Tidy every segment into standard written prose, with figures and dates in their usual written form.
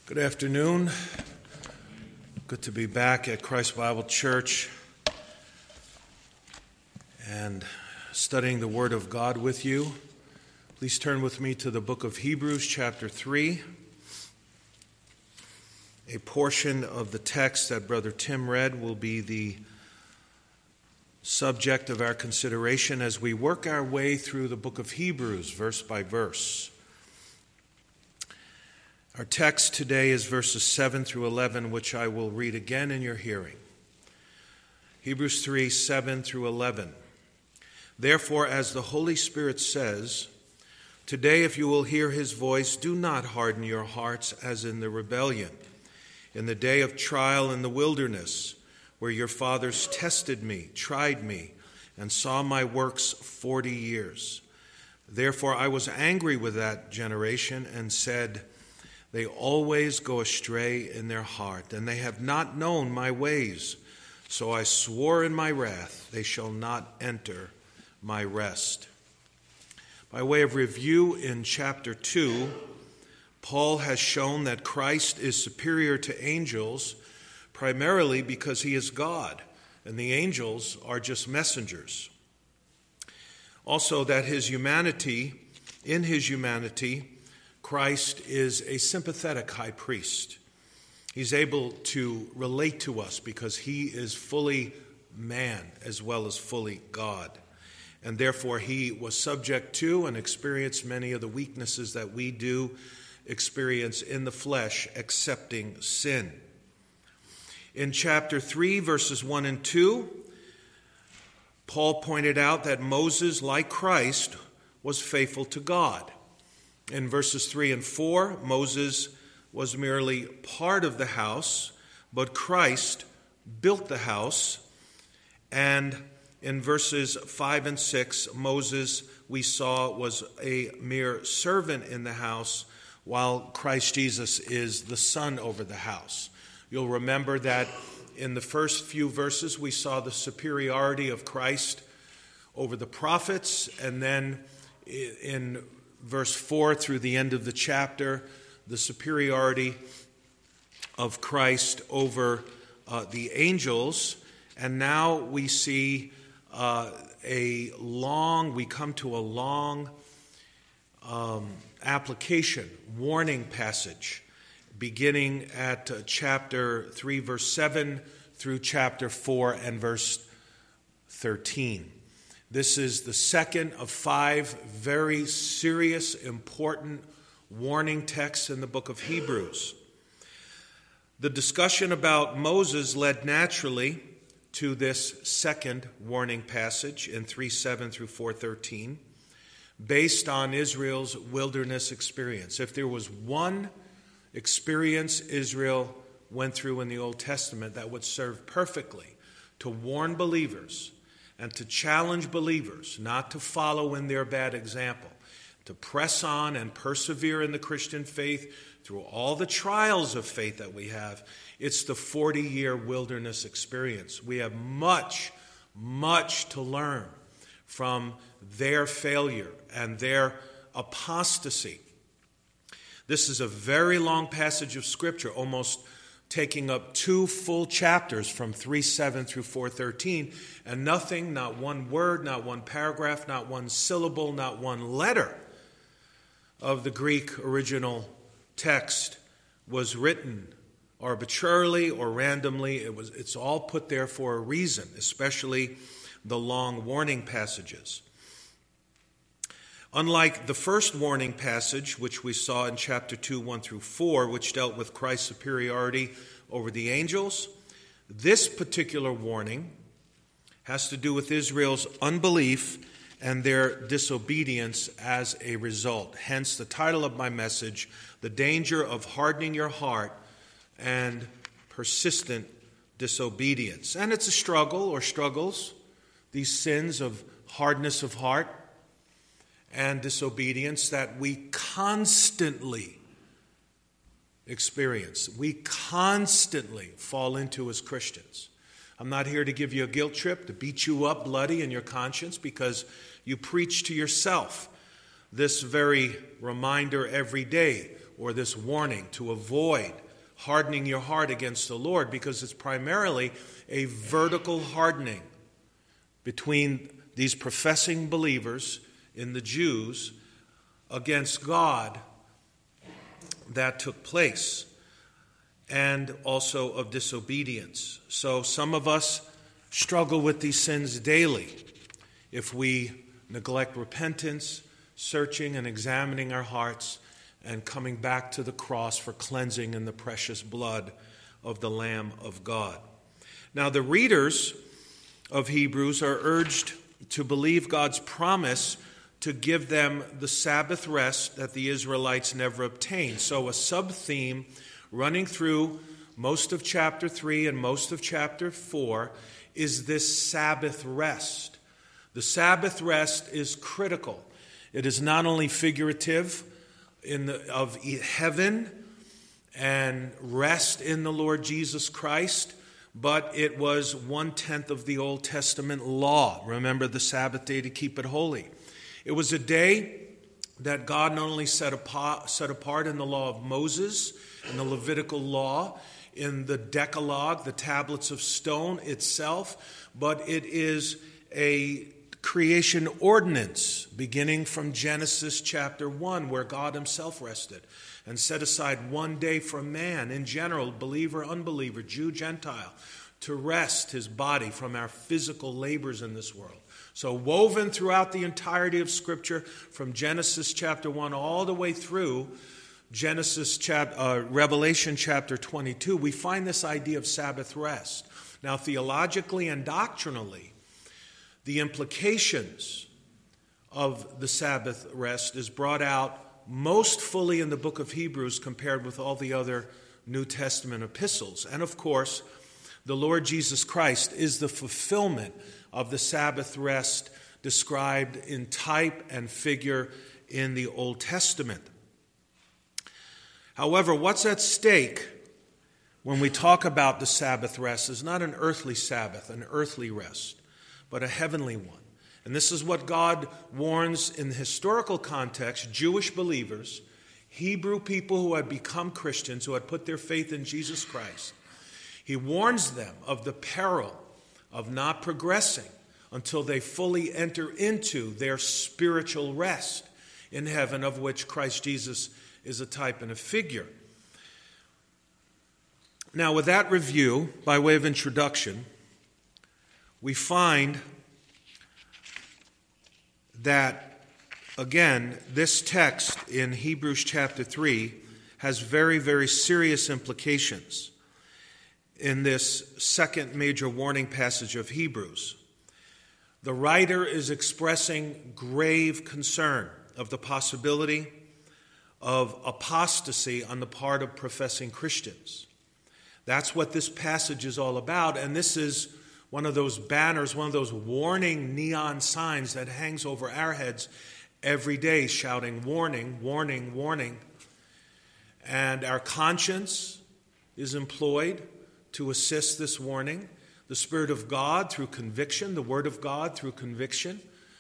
Good afternoon. Good to be back at Christ Bible Church and studying the Word of God with you. Please turn with me to the book of Hebrews, chapter 3. A portion of the text that Brother Tim read will be the subject of our consideration as we work our way through the book of Hebrews, verse by verse. Our text today is verses 7 through 11, which I will read again in your hearing. Hebrews 3, 7 through 11. Therefore, as the Holy Spirit says, today if you will hear his voice, do not harden your hearts as in the rebellion, in the day of trial in the wilderness, where your fathers tested me, tried me, and saw my works 40 years. Therefore I was angry with that generation and said, they always go astray in their heart, and they have not known my ways. So I swore in my wrath, they shall not enter my rest. By way of review, in chapter 2, Paul has shown that Christ is superior to angels, primarily because he is God, and the angels are just messengers. Also, that in his humanity, Christ is a sympathetic high priest. He's able to relate to us because he is fully man as well as fully God. And therefore he was subject to and experienced many of the weaknesses that we do experience in the flesh, accepting sin. In chapter 3, verses 1 and 2, Paul pointed out that Moses, like Christ, was faithful to God. In verses 3 and 4, Moses was merely part of the house, but Christ built the house. And in verses 5 and 6, Moses, we saw, was a mere servant in the house, while Christ Jesus is the son over the house. You'll remember that in the first few verses, we saw the superiority of Christ over the prophets, and then in verse 4 through the end of the chapter, the superiority of Christ over the angels. And now we see we come to a long application, warning passage, beginning at chapter 3, verse 7 through chapter 4 and verse 13. This is the second of 5 very serious, important warning texts in the book of Hebrews. The discussion about Moses led naturally to this second warning passage in 3:7 through 4:13, based on Israel's wilderness experience. If there was one experience Israel went through in the Old Testament that would serve perfectly to warn believers and to challenge believers not to follow in their bad example, to press on and persevere in the Christian faith through all the trials of faith that we have, it's the 40-year wilderness experience. We have much, much to learn from their failure and their apostasy. This is a very long passage of Scripture, almost taking up 2 full chapters from 3:7 through 4:13, and nothing, not one word, not one paragraph, not one syllable, not one letter of the Greek original text was written arbitrarily or randomly. It's all put there for a reason, especially the long warning passages. Unlike the first warning passage, which we saw in chapter 2, 1 through 4, which dealt with Christ's superiority over the angels, this particular warning has to do with Israel's unbelief and their disobedience as a result. Hence the title of my message, The Danger of Hardening Your Heart and Persistent Disobedience. And it's a struggle or struggles, these sins of hardness of heart and disobedience that we constantly experience. We constantly fall into as Christians. I'm not here to give you a guilt trip, to beat you up bloody in your conscience because you preach to yourself this very reminder every day. or this warning to avoid hardening your heart against the Lord, because it's primarily a vertical hardening between these professing believers in the Jews against God that took place, and also of disobedience. So some of us struggle with these sins daily if we neglect repentance, searching and examining our hearts, and coming back to the cross for cleansing in the precious blood of the Lamb of God. Now, the readers of Hebrews are urged to believe God's promise to give them the Sabbath rest that the Israelites never obtained. So a sub-theme running through most of chapter 3 and most of chapter 4 is this Sabbath rest. The Sabbath rest is critical. It is not only figurative of heaven and rest in the Lord Jesus Christ, but it was 1/10 of the Old Testament law. Remember the Sabbath day to keep it holy. It was a day that God not only set apart in the law of Moses, in the Levitical law, in the Decalogue, the tablets of stone itself, but it is a creation ordinance beginning from Genesis chapter 1, where God himself rested and set aside one day for man in general, believer, unbeliever, Jew, Gentile, to rest his body from our physical labors in this world. So woven throughout the entirety of Scripture, from Genesis chapter 1 all the way through Revelation chapter 22, we find this idea of Sabbath rest. Now, theologically and doctrinally, the implications of the Sabbath rest is brought out most fully in the book of Hebrews compared with all the other New Testament epistles. And of course, the Lord Jesus Christ is the fulfillment of the Sabbath rest described in type and figure in the Old Testament. However, what's at stake when we talk about the Sabbath rest is not an earthly Sabbath, an earthly rest, but a heavenly one. And this is what God warns in the historical context, Jewish believers, Hebrew people who had become Christians, who had put their faith in Jesus Christ. He warns them of the peril of not progressing until they fully enter into their spiritual rest in heaven, of which Christ Jesus is a type and a figure. Now, with that review, by way of introduction, we find that, again, this text in Hebrews chapter 3 has very, very serious implications in this second major warning passage of Hebrews. The writer is expressing grave concern of the possibility of apostasy on the part of professing Christians. That's what this passage is all about, and this is one of those banners, one of those warning neon signs that hangs over our heads every day, shouting, warning, warning, warning. And our conscience is employed to assist this warning. The Spirit of God through conviction, the Word of God through conviction,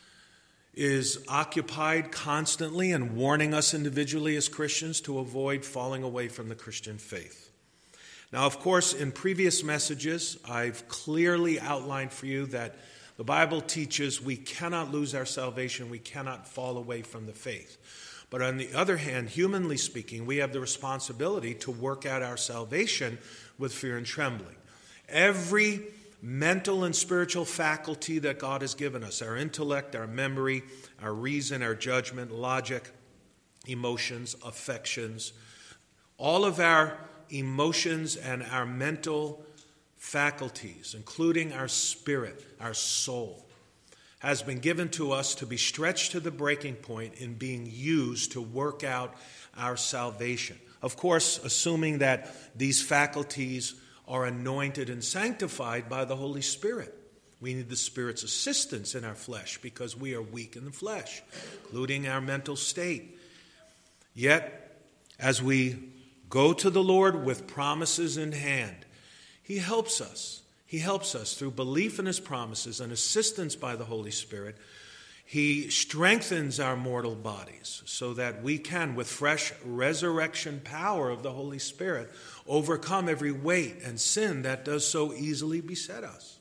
is occupied constantly and warning us individually as Christians to avoid falling away from the Christian faith. Now, of course, in previous messages, I've clearly outlined for you that the Bible teaches we cannot lose our salvation, we cannot fall away from the faith. But on the other hand, humanly speaking, we have the responsibility to work out our salvation with fear and trembling. Every mental and spiritual faculty that God has given us, our intellect, our memory, our reason, our judgment, logic, emotions, affections, all of our emotions and our mental faculties, including our spirit, our soul, has been given to us to be stretched to the breaking point in being used to work out our salvation. Of course, assuming that these faculties are anointed and sanctified by the Holy Spirit. We need the Spirit's assistance in our flesh because we are weak in the flesh, including our mental state. Yet, as we go to the Lord with promises in hand, He helps us. He helps us through belief in His promises and assistance by the Holy Spirit. He strengthens our mortal bodies so that we can, with fresh resurrection power of the Holy Spirit, overcome every weight and sin that does so easily beset us.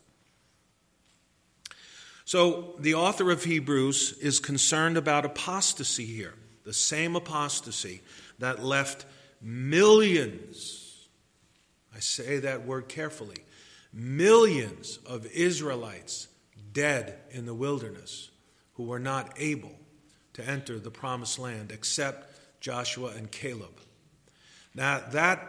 So the author of Hebrews is concerned about apostasy here, the same apostasy that left millions, I say that word carefully, millions of Israelites dead in the wilderness who were not able to enter the promised land except Joshua and Caleb. Now that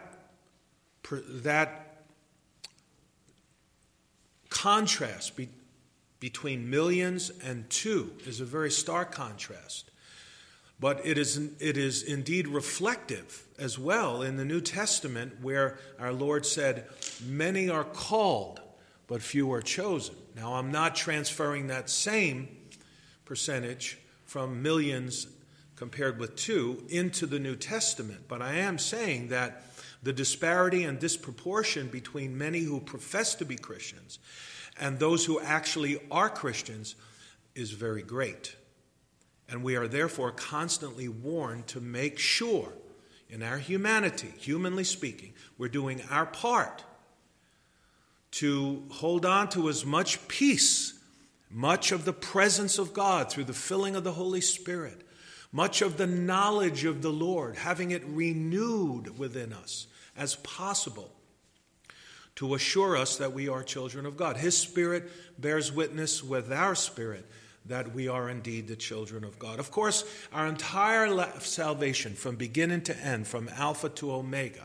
contrast between millions and two is a very stark contrast. But it is indeed reflective as well in the New Testament, where our Lord said, "Many are called, but few are chosen." Now, I'm not transferring that same percentage from millions compared with two into the New Testament, but I am saying that the disparity and disproportion between many who profess to be Christians and those who actually are Christians is very great. And we are therefore constantly warned to make sure in our humanity, humanly speaking, we're doing our part to hold on to as much peace, much of the presence of God through the filling of the Holy Spirit, much of the knowledge of the Lord, having it renewed within us as possible, to assure us that we are children of God. His Spirit bears witness with our spirit that we are indeed the children of God. Of course, our entire salvation from beginning to end, from Alpha to Omega,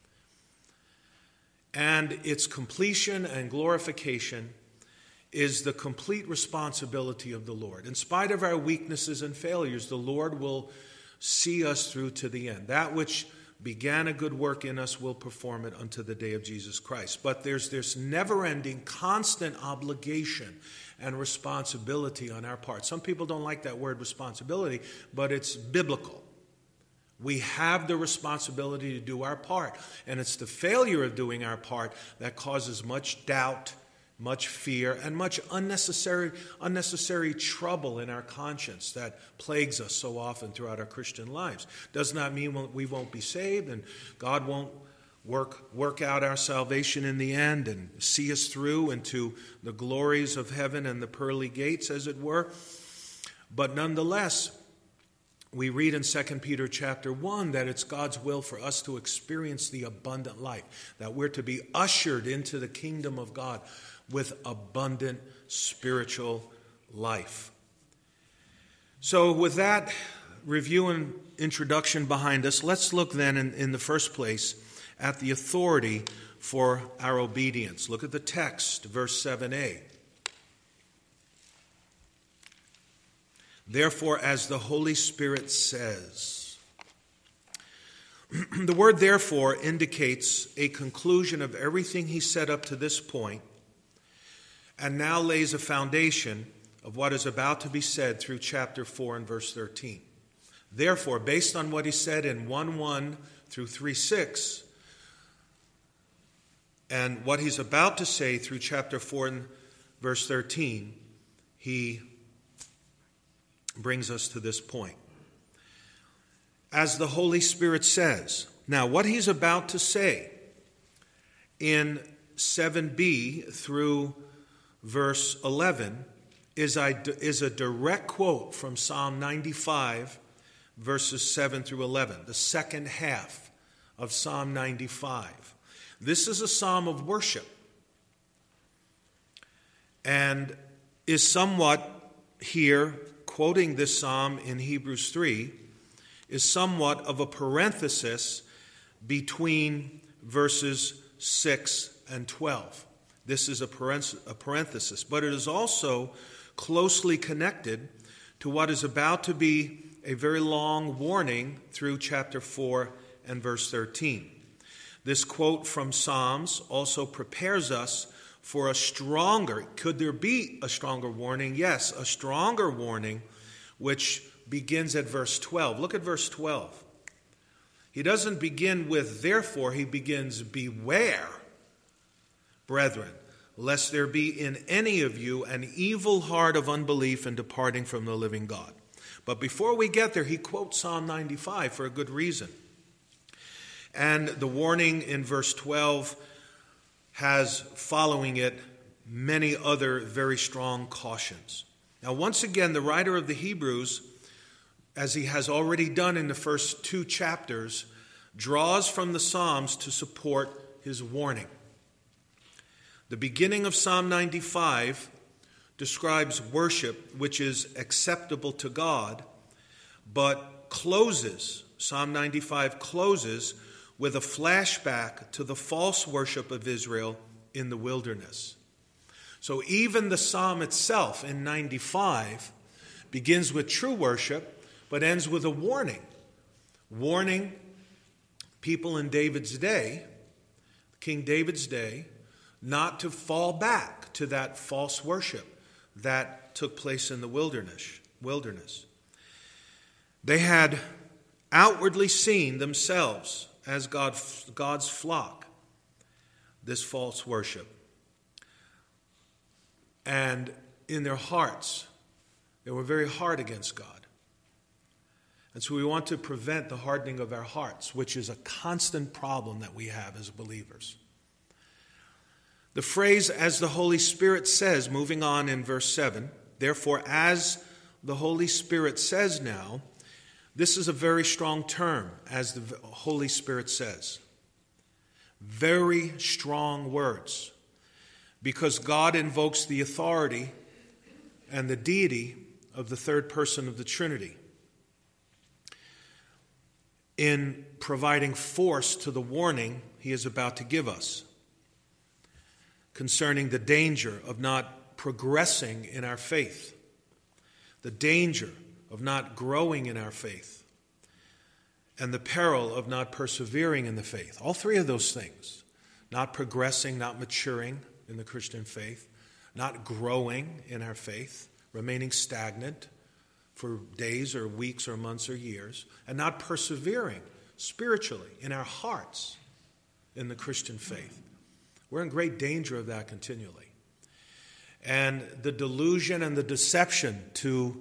and its completion and glorification is the complete responsibility of the Lord. In spite of our weaknesses and failures, the Lord will see us through to the end. That which began a good work in us will perform it unto the day of Jesus Christ. But there's this never-ending, constant obligation and responsibility on our part. Some people don't like that word responsibility, but it's biblical. We have the responsibility to do our part, and it's the failure of doing our part that causes much doubt, much fear, and much unnecessary trouble in our conscience that plagues us so often throughout our Christian lives. Does not mean we won't be saved and God won't work out our salvation in the end and see us through into the glories of heaven and the pearly gates, as it were. But nonetheless, we read in 2 Peter chapter 1 that it's God's will for us to experience the abundant life, that we're to be ushered into the kingdom of God with abundant spiritual life. So with that review and introduction behind us, let's look then in the first place at the authority for our obedience. Look at the text, verse 7a. Therefore, as the Holy Spirit says. The word therefore indicates a conclusion of everything he said up to this point, and now lays a foundation of what is about to be said through chapter 4 and verse 13. Therefore, based on what he said in 1:1 through 3:6, and what he's about to say through chapter 4 and verse 13, he brings us to this point. As the Holy Spirit says. Now, what he's about to say in 7b through verse 11 is a direct quote from Psalm 95, verses 7 through 11, the second half of Psalm 95. This is a psalm of worship and is somewhat here, quoting this psalm in Hebrews 3, is somewhat of a parenthesis between verses 6 and 12. This is a parenthesis, but it is also closely connected to what is about to be a very long warning through chapter 4 and verse 13. This quote from Psalms also prepares us for a stronger, could there be a stronger warning? Yes, a stronger warning, which begins at verse 12. Look at verse 12. He doesn't begin with therefore, he begins beware, brethren, lest there be in any of you an evil heart of unbelief and departing from the living God. But before we get there, he quotes Psalm 95 for a good reason. And the warning in verse 12 has, following it, many other very strong cautions. Now, once again, the writer of the Hebrews, as he has already done in the first 2 chapters, draws from the Psalms to support his warning. The beginning of Psalm 95 describes worship which is acceptable to God, but Psalm 95 closes with a flashback to the false worship of Israel in the wilderness. So even the psalm itself in 95 begins with true worship, but ends with a warning. Warning people in David's day, King David's day, not to fall back to that false worship that took place in the wilderness. They had outwardly seen themselves as God's flock, this false worship. And in their hearts, they were very hard against God. And so we want to prevent the hardening of our hearts, which is a constant problem that we have as believers. The phrase, as the Holy Spirit says, moving on in verse 7, therefore, as the Holy Spirit says now, this is a very strong term, as the Holy Spirit says. Very strong words, because God invokes the authority and the deity of the third person of the Trinity in providing force to the warning he is about to give us concerning the danger of not progressing in our faith, the danger of not growing in our faith, and the peril of not persevering in the faith. All three of those things, not progressing, not maturing in the Christian faith, not growing in our faith, remaining stagnant for days or weeks or months or years, and not persevering spiritually in our hearts in the Christian faith. We're in great danger of that continually. And the delusion and the deception to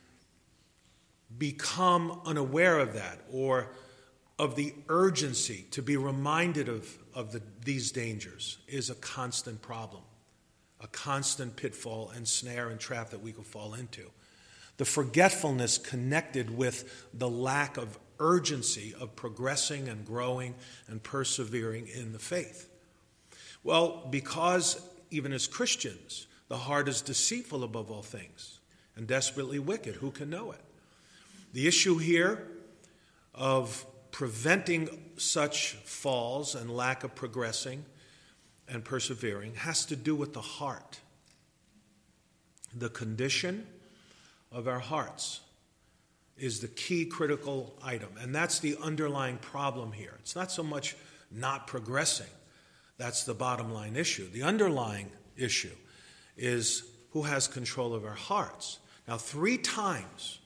become unaware of that, or of the urgency to be reminded of these dangers, is a constant problem, a constant pitfall and snare and trap that we could fall into. The forgetfulness connected with the lack of urgency of progressing and growing and persevering in the faith. Well, because even as Christians, the heart is deceitful above all things and desperately wicked. Who can know it? The issue here of preventing such falls and lack of progressing and persevering has to do with the heart. The condition of our hearts is the key critical item, and that's the underlying problem here. It's not so much not progressing. That's the bottom line issue. The underlying issue is who has control of our hearts. Now, three times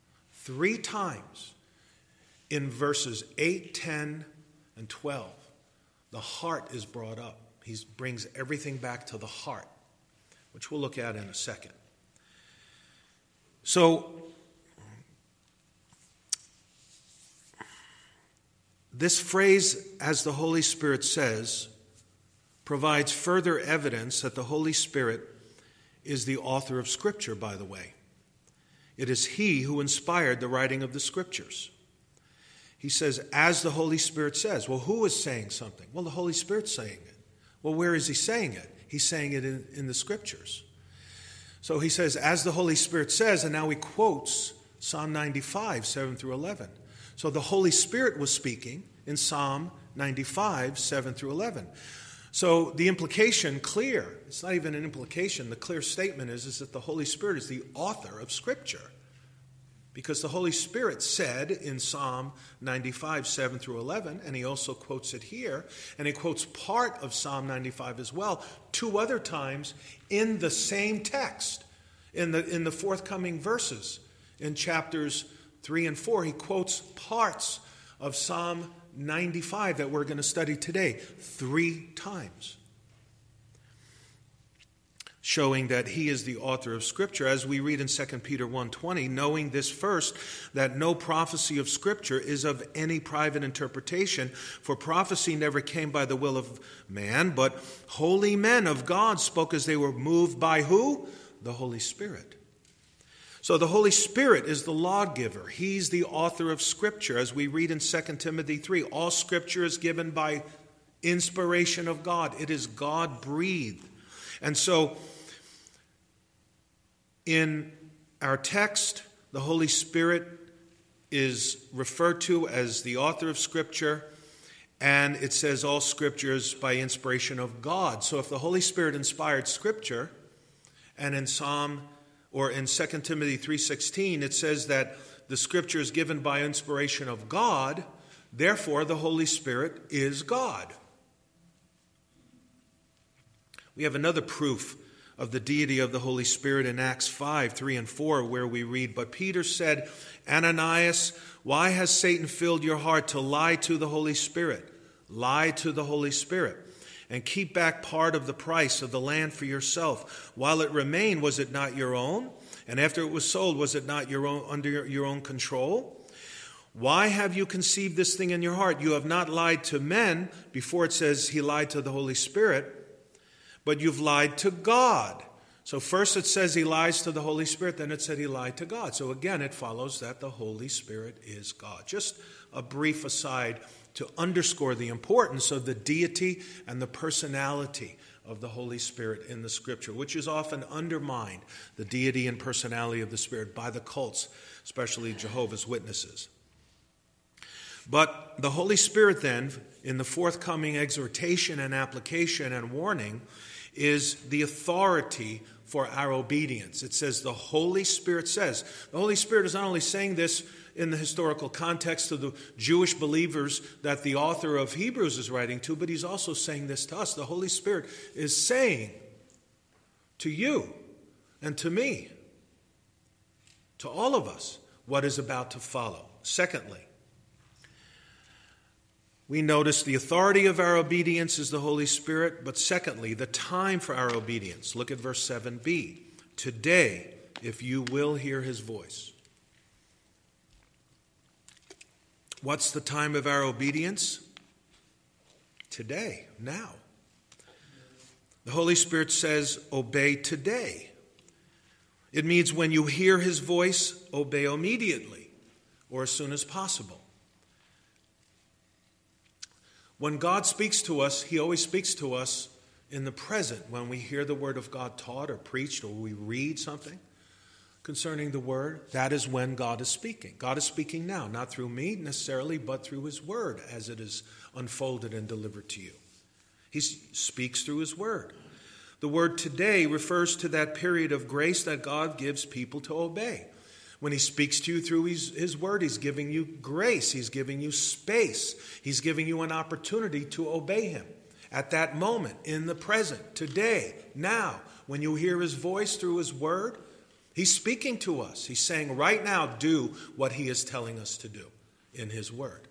in verses 8, 10, and 12, the heart is brought up. He brings everything back to the heart, which we'll look at in a second. So, this phrase, as the Holy Spirit says, provides further evidence that the Holy Spirit is the author of Scripture, by the way. It is He who inspired the writing of the Scriptures. He says, as the Holy Spirit says. Well, who is saying something? Well, the Holy Spirit's saying it. Well, where is He saying it? He's saying it in the Scriptures. So he says, as the Holy Spirit says, and now he quotes Psalm 95, 7 through 11. So the Holy Spirit was speaking in Psalm 95, 7 through 11. So the implication, clear, it's not even an implication, the clear statement is that the Holy Spirit is the author of Scripture. Because the Holy Spirit said in Psalm 95, 7 through 11, and he also quotes it here, and he quotes part of Psalm 95 as well, 2 other times in the same text, in the forthcoming verses. In chapters 3 and 4, he quotes parts of Psalm 95 that we're going to study today 3 times. showing that he is the author of Scripture, as we read in 2 Peter 1:20, knowing this first, that no prophecy of Scripture is of any private interpretation, for prophecy never came by the will of man, but holy men of God spoke as they were moved by who? The Holy Spirit. So the Holy Spirit is the lawgiver. He's the author of Scripture. As we read in 2 Timothy 3, all Scripture is given by inspiration of God. It is God-breathed. And so in our text, the Holy Spirit is referred to as the author of Scripture, and it says all Scripture is by inspiration of God. So if the Holy Spirit inspired Scripture, and in in 2 Timothy 3:16, it says that the Scripture is given by inspiration of God, therefore the Holy Spirit is God. We have another proof of the deity of the Holy Spirit in Acts 5:3 and 4, where we read, "But Peter said, Ananias, why has Satan filled your heart to lie to the Holy Spirit? Lie to the Holy Spirit, and keep back part of the price of the land for yourself. While it remained, was it not your own? And after it was sold, was it not your own, under your own control? Why have you conceived this thing in your heart? You have not lied to men." Before it says he lied to the Holy Spirit, but you've lied to God. So first it says he lies to the Holy Spirit, then it said he lied to God. So again, it follows that the Holy Spirit is God. Just a brief aside to underscore the importance of the deity and the personality of the Holy Spirit in the Scripture, which is often undermined, the deity and personality of the Spirit, by the cults, especially Jehovah's Witnesses. But the Holy Spirit then, in the forthcoming exhortation and application and warning, is the authority for our obedience. It says the Holy Spirit says. The Holy Spirit is not only saying this in the historical context of the Jewish believers that the author of Hebrews is writing to, but he's also saying this to us. The Holy Spirit is saying to you and to me, to all of us, what is about to follow. Secondly, we notice the authority of our obedience is the Holy Spirit, but secondly, the time for our obedience. Look at verse 7b. Today, if you will hear his voice. What's the time of our obedience? Today, now. The Holy Spirit says, obey today. It means when you hear his voice, obey immediately or as soon as possible. When God speaks to us, he always speaks to us in the present. When we hear the word of God taught or preached, or we read something concerning the word, that is when God is speaking. God is speaking now, not through me necessarily, but through his word as it is unfolded and delivered to you. He speaks through his word. The word today refers to that period of grace that God gives people to obey. When he speaks to you through his word, he's giving you grace. He's giving you space. He's giving you an opportunity to obey him at that moment, in the present, today, now. When you hear his voice through his word, he's speaking to us. He's saying, right now, do what he is telling us to do in his word.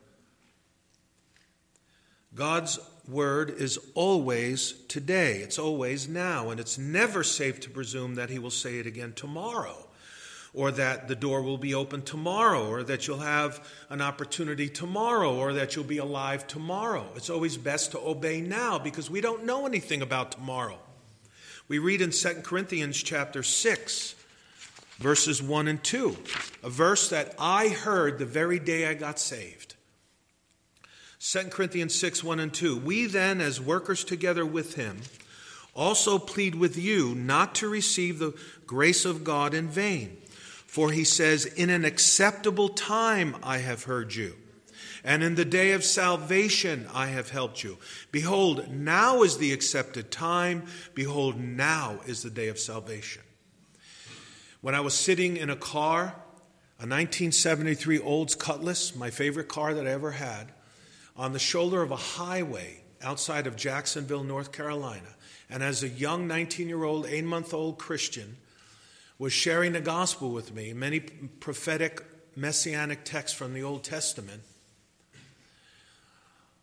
God's word is always today. It's always now. And it's never safe to presume that he will say it again tomorrow, or that the door will be open tomorrow, or that you'll have an opportunity tomorrow, or that you'll be alive tomorrow. It's always best to obey now because we don't know anything about tomorrow. We read in 2 Corinthians chapter 6, verses 1 and 2, a verse that I heard the very day I got saved. 2 Corinthians 6, 1 and 2, we then, as workers together with him, also plead with you not to receive the grace of God in vain. For he says, in an acceptable time I have heard you, and in the day of salvation I have helped you. Behold, now is the accepted time. Behold, now is the day of salvation. When I was sitting in a car, a 1973 Olds Cutlass, my favorite car that I ever had, on the shoulder of a highway outside of Jacksonville, North Carolina, and as a young 19-year-old, 8-month-old Christian, was sharing the gospel with me, many prophetic messianic texts from the Old Testament,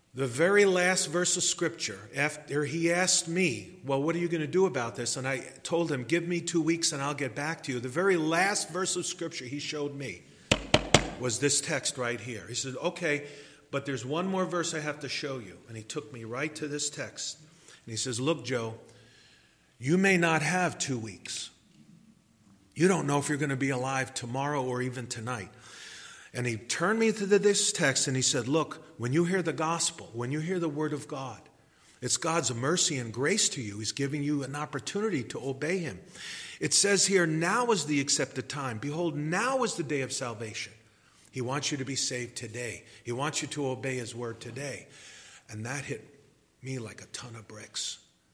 The very last verse of Scripture, after he asked me, well, what are you going to do about this? And I told him, give me 2 weeks and I'll get back to you. The very last verse of Scripture he showed me was this text right here. He said, okay, but there's one more verse I have to show you. And he took me right to this text. And he says, look, Joe, you may not have 2 weeks. You don't know if you're going to be alive tomorrow or even tonight. And he turned me to this text and he said, look, when you hear the gospel, when you hear the word of God, it's God's mercy and grace to you. He's giving you an opportunity to obey him. It says here, now is the accepted time. Behold, now is the day of salvation. He wants you to be saved today. He wants you to obey his word today. And that hit me like a ton of bricks.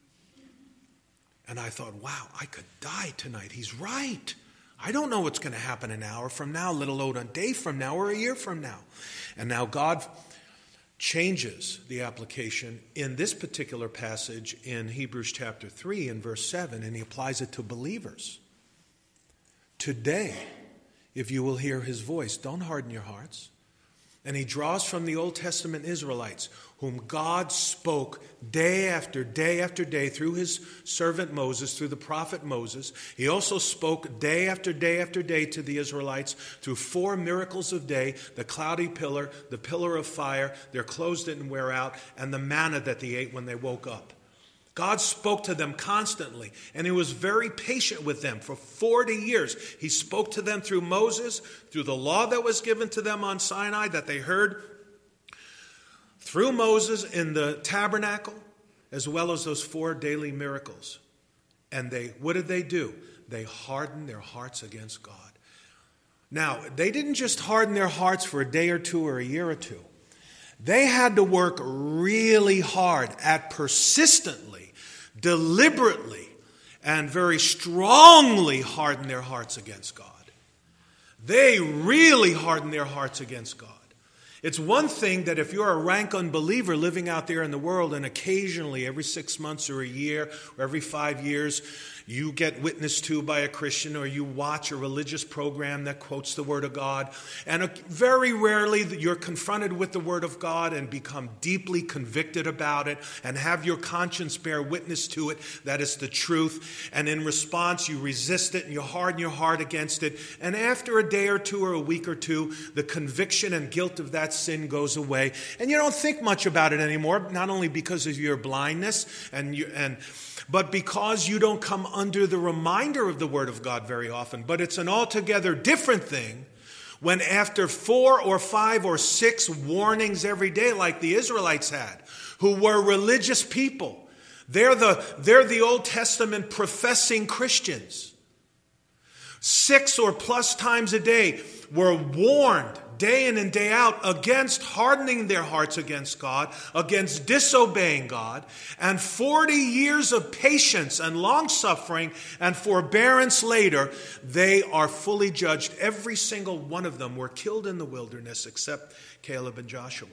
And I thought, wow, I could die tonight. He's right. I don't know what's going to happen an hour from now, let alone a day from now or a year from now. And now God changes the application in this particular passage in Hebrews chapter 3 and verse 7, and he applies it to believers. Today, if you will hear his voice, don't harden your hearts. And he draws from the Old Testament Israelites, whom God spoke day after day after day through his servant Moses, through the prophet Moses. He also spoke day after day after day to the Israelites through 4 miracles of day, the cloudy pillar, the pillar of fire, their clothes didn't wear out, and the manna that they ate when they woke up. God spoke to them constantly, and he was very patient with them for 40 years. He spoke to them through Moses, through the law that was given to them on Sinai that they heard, through Moses in the tabernacle, as well as those 4 daily miracles. And what did they do? They hardened their hearts against God. Now, they didn't just harden their hearts for a day or two or a year or two. They had to work really hard at persistently, deliberately, and very strongly harden their hearts against God. They really harden their hearts against God. It's one thing that if you're a rank unbeliever living out there in the world and occasionally every 6 months or a year or every 5 years you get witnessed to by a Christian or you watch a religious program that quotes the Word of God, and very rarely you're confronted with the Word of God and become deeply convicted about it and have your conscience bear witness to it that it's the truth, and in response you resist it and you harden your heart against it, and after a day or two or a week or two the conviction and guilt of that sin goes away and you don't think much about it anymore, not only because of your blindness but because you don't come under the reminder of the Word of God very often. But it's an altogether different thing when after 4 or 5 or 6 warnings every day like the Israelites had, who were religious people, they're the Old Testament professing Christians. 6 or plus times a day were warned day in and day out against hardening their hearts against God, against disobeying God, and 40 years of patience and long-suffering and forbearance later, they are fully judged. Every single one of them were killed in the wilderness except Caleb and Joshua.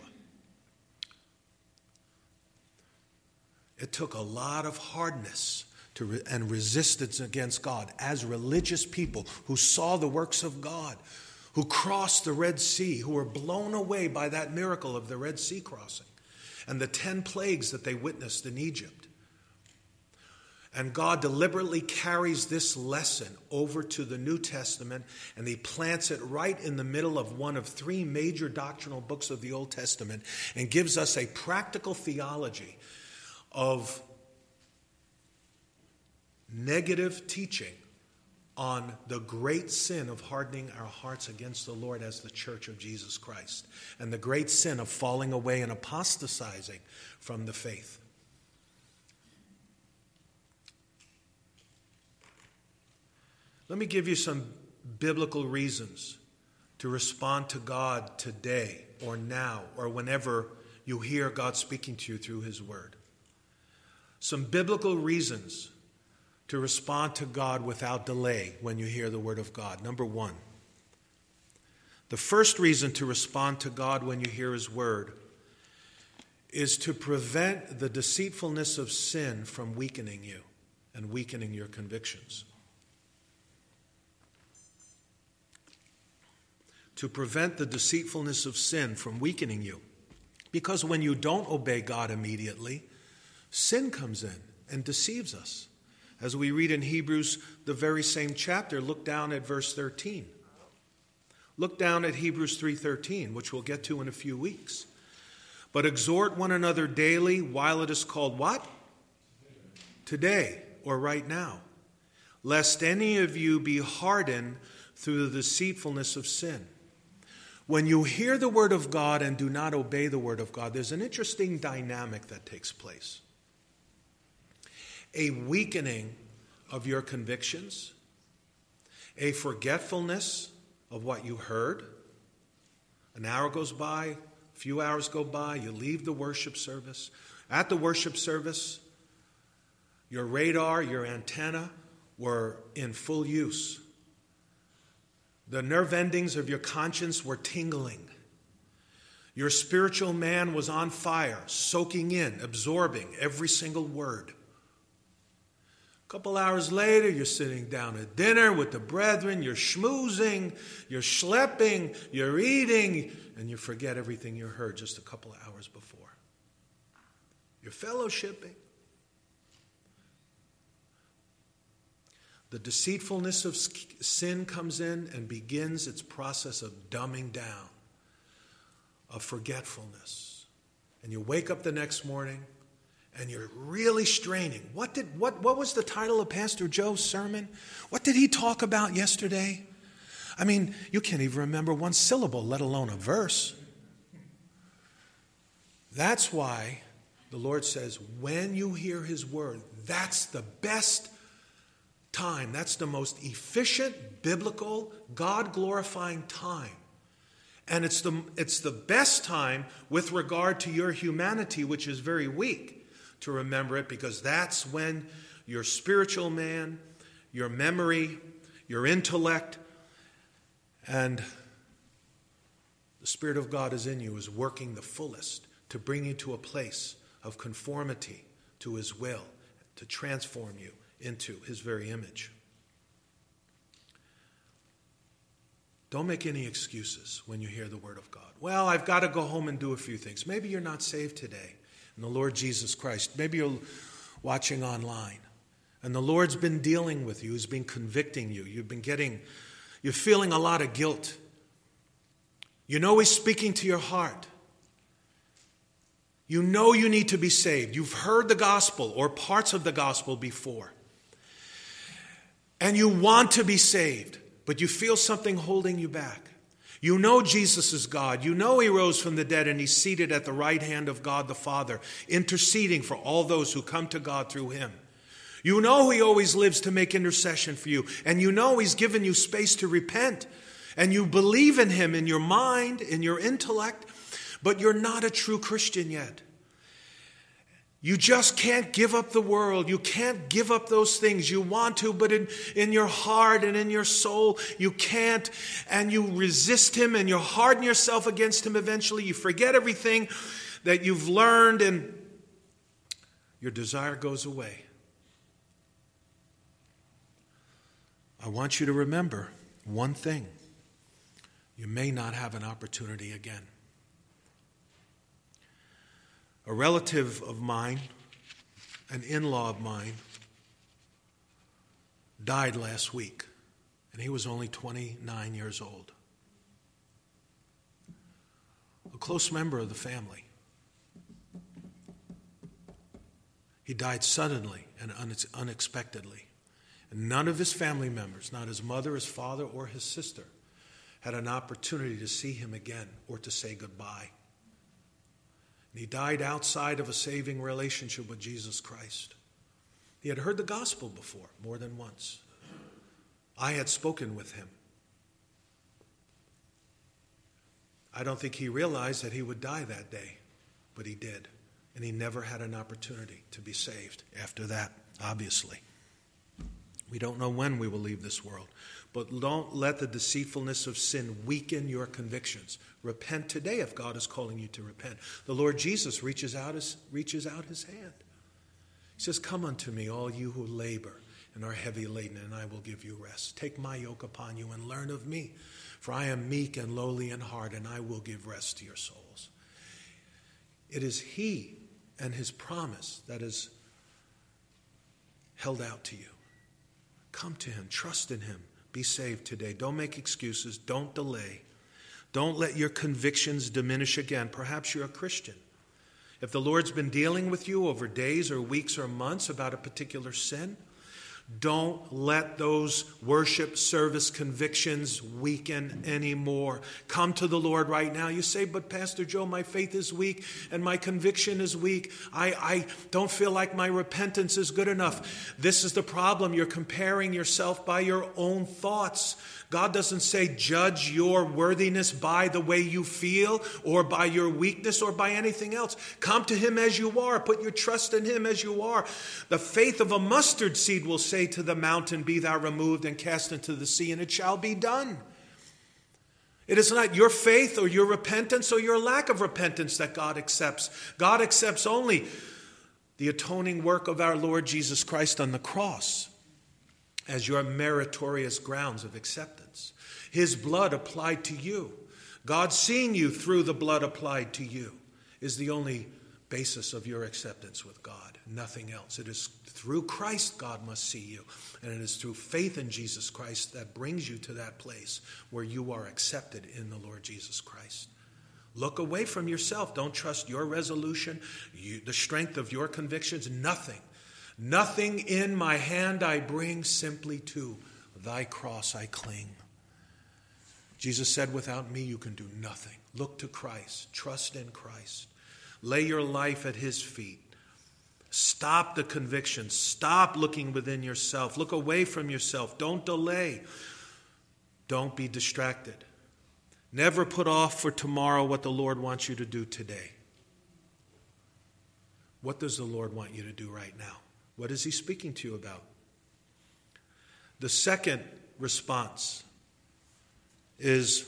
It took a lot of hardness and resistance against God as religious people who saw the works of God, who crossed the Red Sea, who were blown away by that miracle of the Red Sea crossing and the 10 plagues that they witnessed in Egypt. And God deliberately carries this lesson over to the New Testament, and he plants it right in the middle of one of 3 major doctrinal books of the Old Testament and gives us a practical theology of negative teaching on the great sin of hardening our hearts against the Lord as the Church of Jesus Christ, and the great sin of falling away and apostatizing from the faith. Let me give you some biblical reasons to respond to God today or now or whenever you hear God speaking to you through his word. Some biblical reasons to respond to God without delay when you hear the word of God. Number 1, the first reason to respond to God when you hear his word is to prevent the deceitfulness of sin from weakening you and weakening your convictions. To prevent the deceitfulness of sin from weakening you Because when you don't obey God immediately, sin comes in and deceives us. As we read in Hebrews, the very same chapter, look down at verse 13. Look down at Hebrews 3:13, which we'll get to in a few weeks. But exhort one another daily while it is called what? Today, or right now. Lest any of you be hardened through the deceitfulness of sin. When you hear the word of God and do not obey the word of God, there's an interesting dynamic that takes place. A weakening of your convictions, a forgetfulness of what you heard. An hour goes by, a few hours go by, you leave the worship service. At the worship service, your radar, your antenna were in full use. The nerve endings of your conscience were tingling. Your spiritual man was on fire, soaking in, absorbing every single word. A couple hours later, you're sitting down at dinner with the brethren, you're schmoozing, you're schlepping, you're eating, and you forget everything you heard just a couple of hours before. You're fellowshipping. The deceitfulness of sin comes in and begins its process of dumbing down, of forgetfulness. And you wake up the next morning and you're really straining. What was the title of Pastor Joe's sermon? What did he talk about yesterday? I mean, you can't even remember one syllable, let alone a verse. That's why the Lord says, when you hear his word, that's the best time. That's the most efficient, biblical, God-glorifying time. And it's the best time with regard to your humanity, which is very weak, to remember it, because that's when your spiritual man, your memory, your intellect, and the Spirit of God is in you, is working the fullest to bring you to a place of conformity to his will, to transform you into his very image. Don't make any excuses when you hear the word of God. Well, I've got to go home and do a few things. Maybe you're not saved today in the Lord Jesus Christ. Maybe you're watching online and the Lord's been dealing with you. He's been convicting you. You're feeling a lot of guilt. You know he's speaking to your heart. You know you need to be saved. You've heard the gospel or parts of the gospel before. And you want to be saved, but you feel something holding you back. You know Jesus is God. You know he rose from the dead and he's seated at the right hand of God the Father, interceding for all those who come to God through him. You know he always lives to make intercession for you. And you know he's given you space to repent. And you believe in him in your mind, in your intellect, but you're not a true Christian yet. You just can't give up the world. You can't give up those things. You want to, but in your heart and in your soul, you can't. And you resist him and you harden yourself against him eventually. You forget everything that you've learned and your desire goes away. I want you to remember one thing. You may not have an opportunity again. A relative of mine, an in-law of mine, died last week, and he was only 29 years old. A close member of the family. He died suddenly and unexpectedly. And none of his family members, not his mother, his father, or his sister, had an opportunity to see him again or to say goodbye. And he died outside of a saving relationship with Jesus Christ. He had heard the gospel before, more than once. I had spoken with him. I don't think he realized that he would die that day, but he did. And he never had an opportunity to be saved after that, obviously. We don't know when we will leave this world. But don't let the deceitfulness of sin weaken your convictions. Repent today if God is calling you to repent. The Lord Jesus reaches out his hand. He says, "Come unto me, all you who labor and are heavy laden, and I will give you rest. Take my yoke upon you and learn of me. For I am meek and lowly in heart, and I will give rest to your souls." It is He and His promise that is held out to you. Come to Him. Trust in Him. Be saved today. Don't make excuses. Don't delay. Don't let your convictions diminish again. Perhaps you're a Christian. If the Lord's been dealing with you over days or weeks or months about a particular sin, don't let those worship service convictions weaken anymore. Come to the Lord right now. You say, but Pastor Joe, my faith is weak and my conviction is weak. I don't feel like my repentance is good enough. This is the problem. You're comparing yourself by your own thoughts. God doesn't say judge your worthiness by the way you feel or by your weakness or by anything else. Come to Him as you are. Put your trust in Him as you are. The faith of a mustard seed will say to the mountain, be thou removed and cast into the sea, and it shall be done. It is not your faith or your repentance or your lack of repentance that God accepts. God accepts only the atoning work of our Lord Jesus Christ on the cross as your meritorious grounds of acceptance. His blood applied to you, God seeing you through the blood applied to you, is the only basis of your acceptance with God. Nothing else. It is through Christ God must see you. And it is through faith in Jesus Christ that brings you to that place where you are accepted in the Lord Jesus Christ. Look away from yourself. Don't trust your resolution, the strength of your convictions. Nothing. Nothing in my hand I bring, simply to thy cross I cling. Jesus said, without me you can do nothing. Look to Christ. Trust in Christ. Lay your life at His feet. Stop the convictions. Stop looking within yourself. Look away from yourself. Don't delay. Don't be distracted. Never put off for tomorrow what the Lord wants you to do today. What does the Lord want you to do right now? What is He speaking to you about? The second response is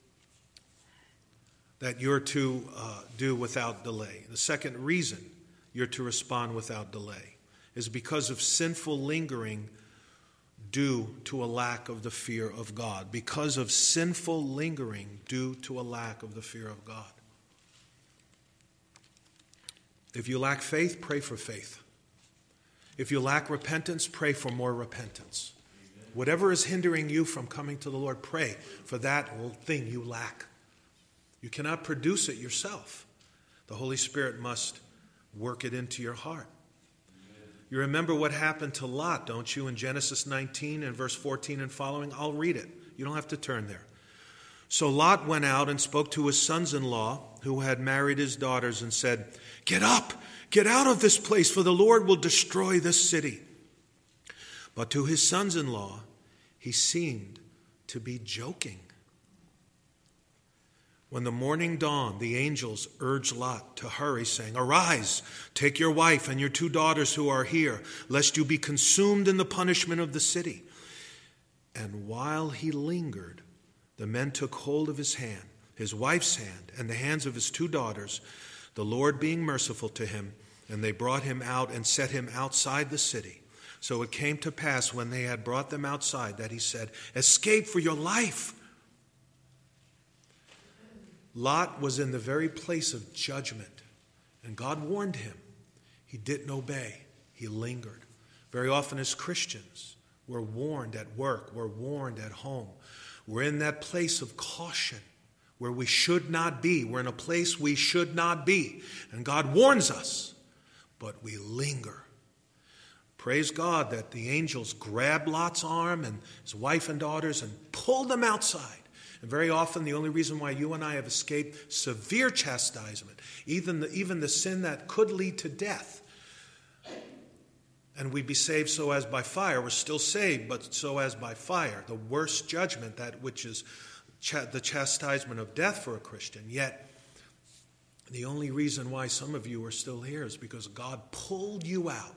that you're to do without delay. The second reason you're to respond without delay is because of sinful lingering due to a lack of the fear of God. Because of sinful lingering due to a lack of the fear of God. If you lack faith, pray for faith. If you lack repentance, pray for more repentance. Amen. Whatever is hindering you from coming to the Lord, pray for that thing you lack. You cannot produce it yourself. The Holy Spirit must work it into your heart. Amen. You remember what happened to Lot, don't you, in Genesis 19 and verse 14 and following? I'll read it. You don't have to turn there. So Lot went out and spoke to his sons-in-law who had married his daughters and said, get up, get out of this place, for the Lord will destroy this city. But to his sons-in-law, he seemed to be joking. When the morning dawned, the angels urged Lot to hurry, saying, arise, take your wife and your 2 daughters who are here, lest you be consumed in the punishment of the city. And while he lingered, the men took hold of his hand, his wife's hand, and the hands of his 2 daughters, the Lord being merciful to him, and they brought him out and set him outside the city. So it came to pass when they had brought them outside that he said, escape for your life. Lot was in the very place of judgment, and God warned him. He didn't obey. He lingered. Very often as Christians, we're warned at work, we're warned at home. We're in that place of caution where we should not be. We're in a place we should not be. And God warns us, but we linger. Praise God that the angels grabbed Lot's arm and his wife and daughters and pulled them outside. And very often the only reason why you and I have escaped severe chastisement, even the sin that could lead to death, and we'd be saved so as by fire. We're still saved, but so as by fire. The worst judgment, that which is the chastisement of death for a Christian. Yet, the only reason why some of you are still here is because God pulled you out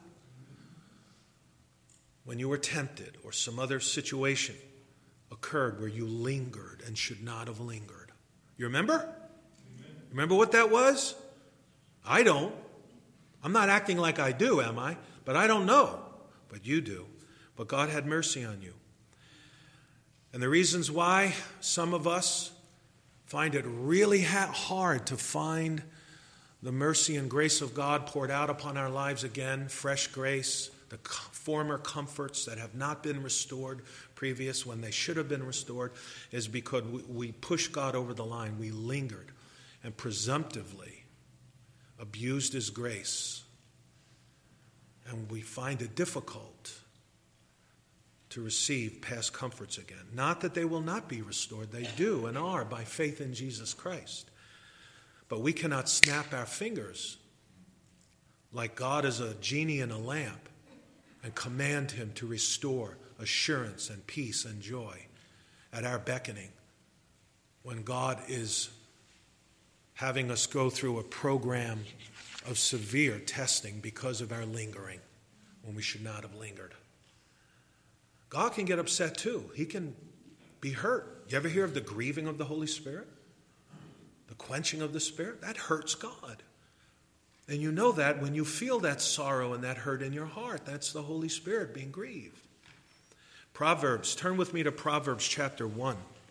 when you were tempted or some other situation occurred where you lingered and should not have lingered. You remember? Amen. Remember what that was? I don't. I'm not acting like I do, am I? But I don't know. But you do. But God had mercy on you. And the reasons why some of us find it really hard to find the mercy and grace of God poured out upon our lives again, fresh grace, the former comforts that have not been restored previous when they should have been restored, is because we pushed God over the line. We lingered and presumptively abused his grace. And we find it difficult to receive past comforts again. Not that they will not be restored. They do and are by faith in Jesus Christ. But we cannot snap our fingers like God is a genie in a lamp and command him to restore assurance and peace and joy at our beckoning when God is having us go through a program of severe testing because of our lingering when we should not have lingered. God can get upset too. He can be hurt. You ever hear of the grieving of the Holy Spirit? The quenching of the Spirit? That hurts God. And you know that when you feel that sorrow and that hurt in your heart. That's the Holy Spirit being grieved. Proverbs. Turn with me to Proverbs chapter 1.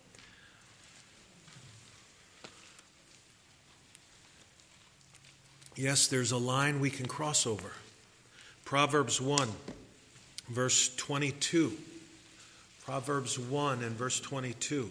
Yes, there's a line we can cross over. Proverbs 1, verse 22. Proverbs 1 and verse 22.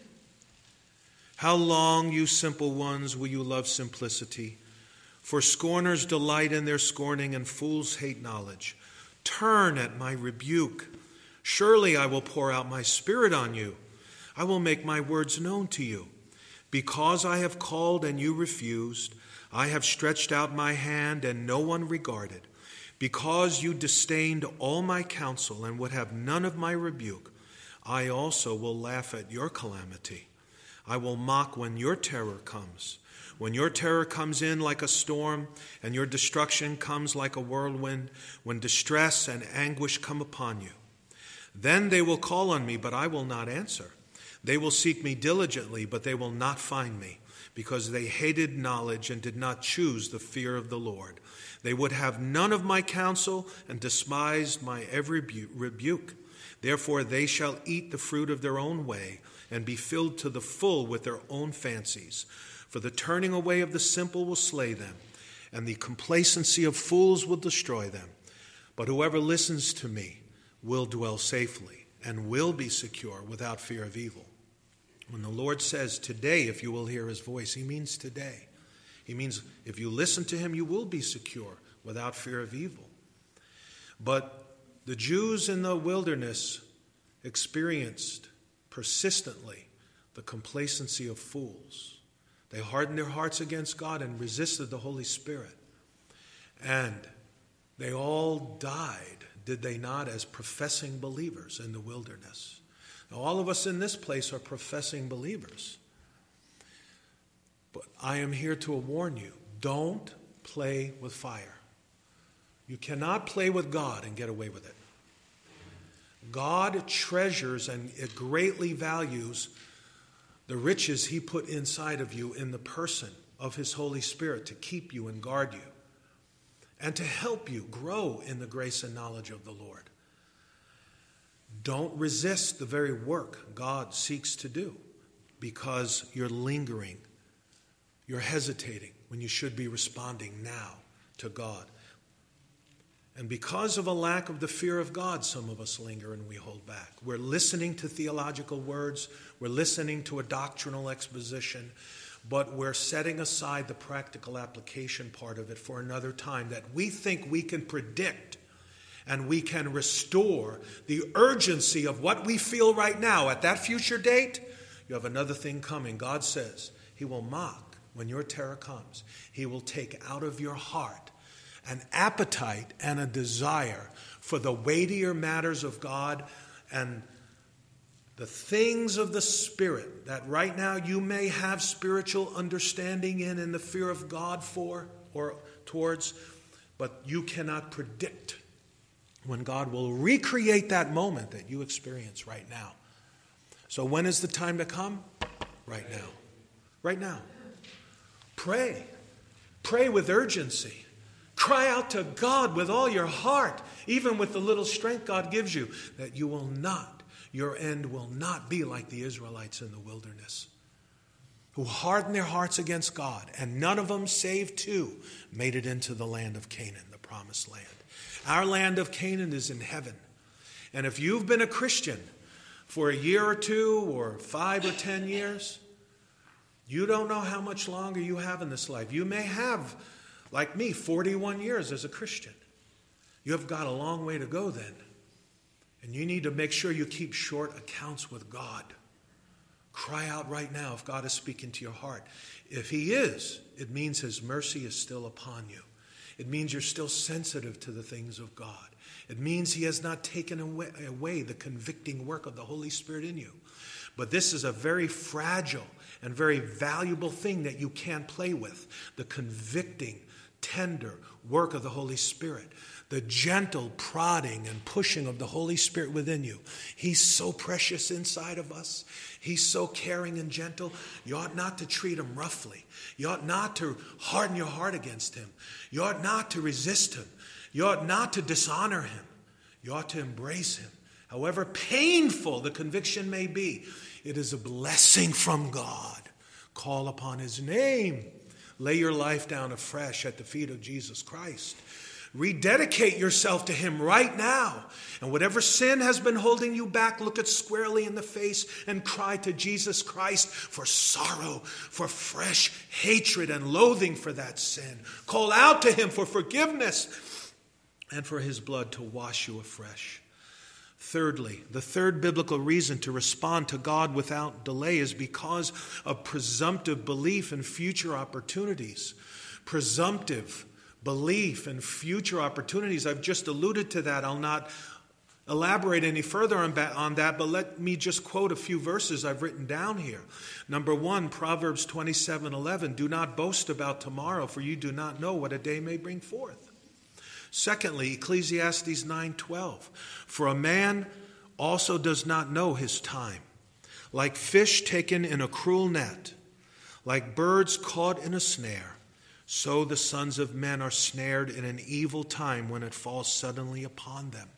How long, you simple ones, will you love simplicity? For scorners delight in their scorning, and fools hate knowledge. Turn at my rebuke. Surely I will pour out my spirit on you. I will make my words known to you. Because I have called and you refused, I have stretched out my hand and no one regarded. Because you disdained all my counsel and would have none of my rebuke, I also will laugh at your calamity. I will mock when your terror comes. When your terror comes in like a storm and your destruction comes like a whirlwind, when distress and anguish come upon you. Then they will call on me, but I will not answer. They will seek me diligently, but they will not find me, because they hated knowledge and did not choose the fear of the Lord. They would have none of my counsel and despised my every rebuke. Therefore they shall eat the fruit of their own way and be filled to the full with their own fancies. For the turning away of the simple will slay them, and the complacency of fools will destroy them. But whoever listens to me will dwell safely and will be secure without fear of evil. When the Lord says today, if you will hear his voice, he means today. He means if you listen to him, you will be secure without fear of evil. But the Jews in the wilderness experienced persistently the complacency of fools. They hardened their hearts against God and resisted the Holy Spirit. And they all died, did they not, as professing believers in the wilderness. Now, all of us in this place are professing believers. But I am here to warn you, don't play with fire. You cannot play with God and get away with it. God treasures and it greatly values the riches he put inside of you in the person of his Holy Spirit to keep you and guard you and to help you grow in the grace and knowledge of the Lord. Don't resist the very work God seeks to do because you're lingering, you're hesitating when you should be responding now to God. And because of a lack of the fear of God, some of us linger and we hold back. We're listening to theological words. We're listening to a doctrinal exposition. But we're setting aside the practical application part of it for another time that we think we can predict and we can restore the urgency of what we feel right now. At that future date, you have another thing coming. God says he will mock when your terror comes. He will take out of your heart an appetite and a desire for the weightier matters of God and the things of the Spirit that right now you may have spiritual understanding in the fear of God for or towards, but you cannot predict when God will recreate that moment that you experience right now. So when is the time to come? Right now. Right now. Pray. Pray with urgency. Cry out to God with all your heart, even with the little strength God gives you, that you will not, your end will not be like the Israelites in the wilderness, who hardened their hearts against God, and none of them, save two, made it into the land of Canaan, the promised land. Our land of Canaan is in heaven. And if you've been a Christian for a year or two or 5 or 10 years, you don't know how much longer you have in this life. You may have, like me, 41 years as a Christian. You have got a long way to go then. And you need to make sure you keep short accounts with God. Cry out right now if God is speaking to your heart. If he is, it means his mercy is still upon you. It means you're still sensitive to the things of God. It means he has not taken away the convicting work of the Holy Spirit in you. But this is a very fragile and very valuable thing that you can't play with. The convicting, tender work of the Holy Spirit. The gentle prodding and pushing of the Holy Spirit within you. He's so precious inside of us. He's so caring and gentle. You ought not to treat him roughly. You ought not to harden your heart against him. You ought not to resist him. You ought not to dishonor him. You ought to embrace him. However painful the conviction may be, it is a blessing from God. Call upon his name. Lay your life down afresh at the feet of Jesus Christ. Rededicate yourself to him right now. And whatever sin has been holding you back, look it squarely in the face and cry to Jesus Christ for sorrow, for fresh hatred and loathing for that sin. Call out to him for forgiveness and for his blood to wash you afresh. Thirdly, the third biblical reason to respond to God without delay is because of presumptive belief in future opportunities. Presumptive belief in future opportunities. I've just alluded to that. I'll not elaborate any further on that, but let me just quote a few verses I've written down here. Number 1, Proverbs 27:11. Do not boast about tomorrow, for you do not know what a day may bring forth. Secondly, Ecclesiastes 9:12. For a man also does not know his time. Like fish taken in a cruel net, like birds caught in a snare, so the sons of men are snared in an evil time when it falls suddenly upon them.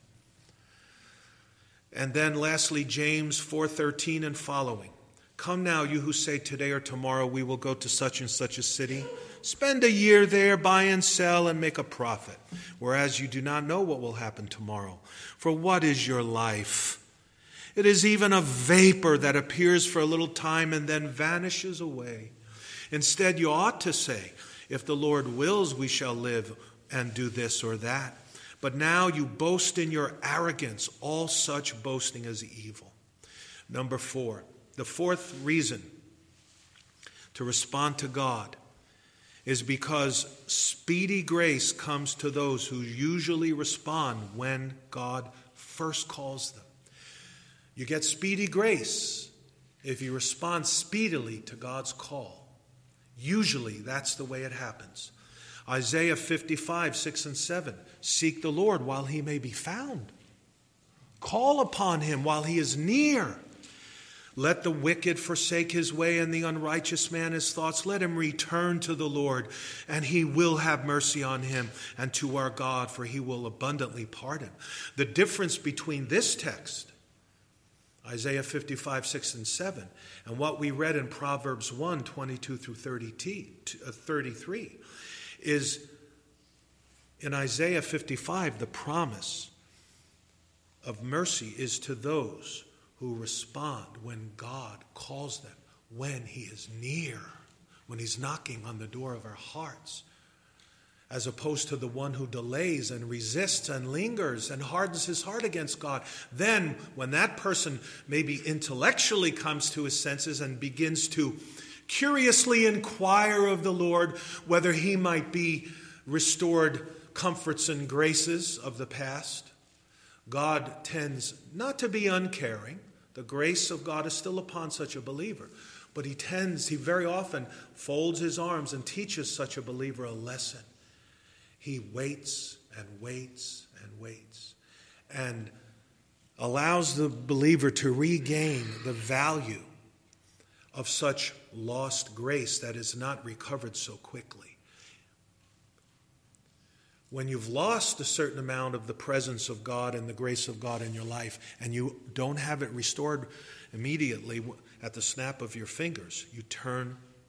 And then lastly, James 4:13 and following. Come now, you who say today or tomorrow we will go to such and such a city. Spend a year there, buy and sell, and make a profit, whereas you do not know what will happen tomorrow. For what is your life? It is even a vapor that appears for a little time and then vanishes away. Instead, you ought to say, if the Lord wills, we shall live and do this or that. But now you boast in your arrogance. All such boasting is evil. Number 4, the fourth reason to respond to God is because speedy grace comes to those who usually respond when God first calls them. You get speedy grace if you respond speedily to God's call. Usually, that's the way it happens. Isaiah 55:6-7. Seek the Lord while he may be found. Call upon him while he is near. Let the wicked forsake his way and the unrighteous man his thoughts. Let him return to the Lord, and he will have mercy on him, and to our God, for he will abundantly pardon. The difference between this text, Isaiah 55:6-7, and what we read in Proverbs 1:22-33 is in Isaiah 55, the promise of mercy is to those who respond when God calls them, when he is near, when he's knocking on the door of our hearts, as opposed to the one who delays and resists and lingers and hardens his heart against God. Then, when that person maybe intellectually comes to his senses and begins to curiously inquire of the Lord whether he might be restored comforts and graces of the past, God tends not to be uncaring. The grace of God is still upon such a believer. But he very often folds his arms and teaches such a believer a lesson. He waits and waits and waits and allows the believer to regain the value of such lost grace that is not recovered so quickly. When you've lost a certain amount of the presence of God and the grace of God in your life, and you don't have it restored immediately at the snap of your fingers, you turn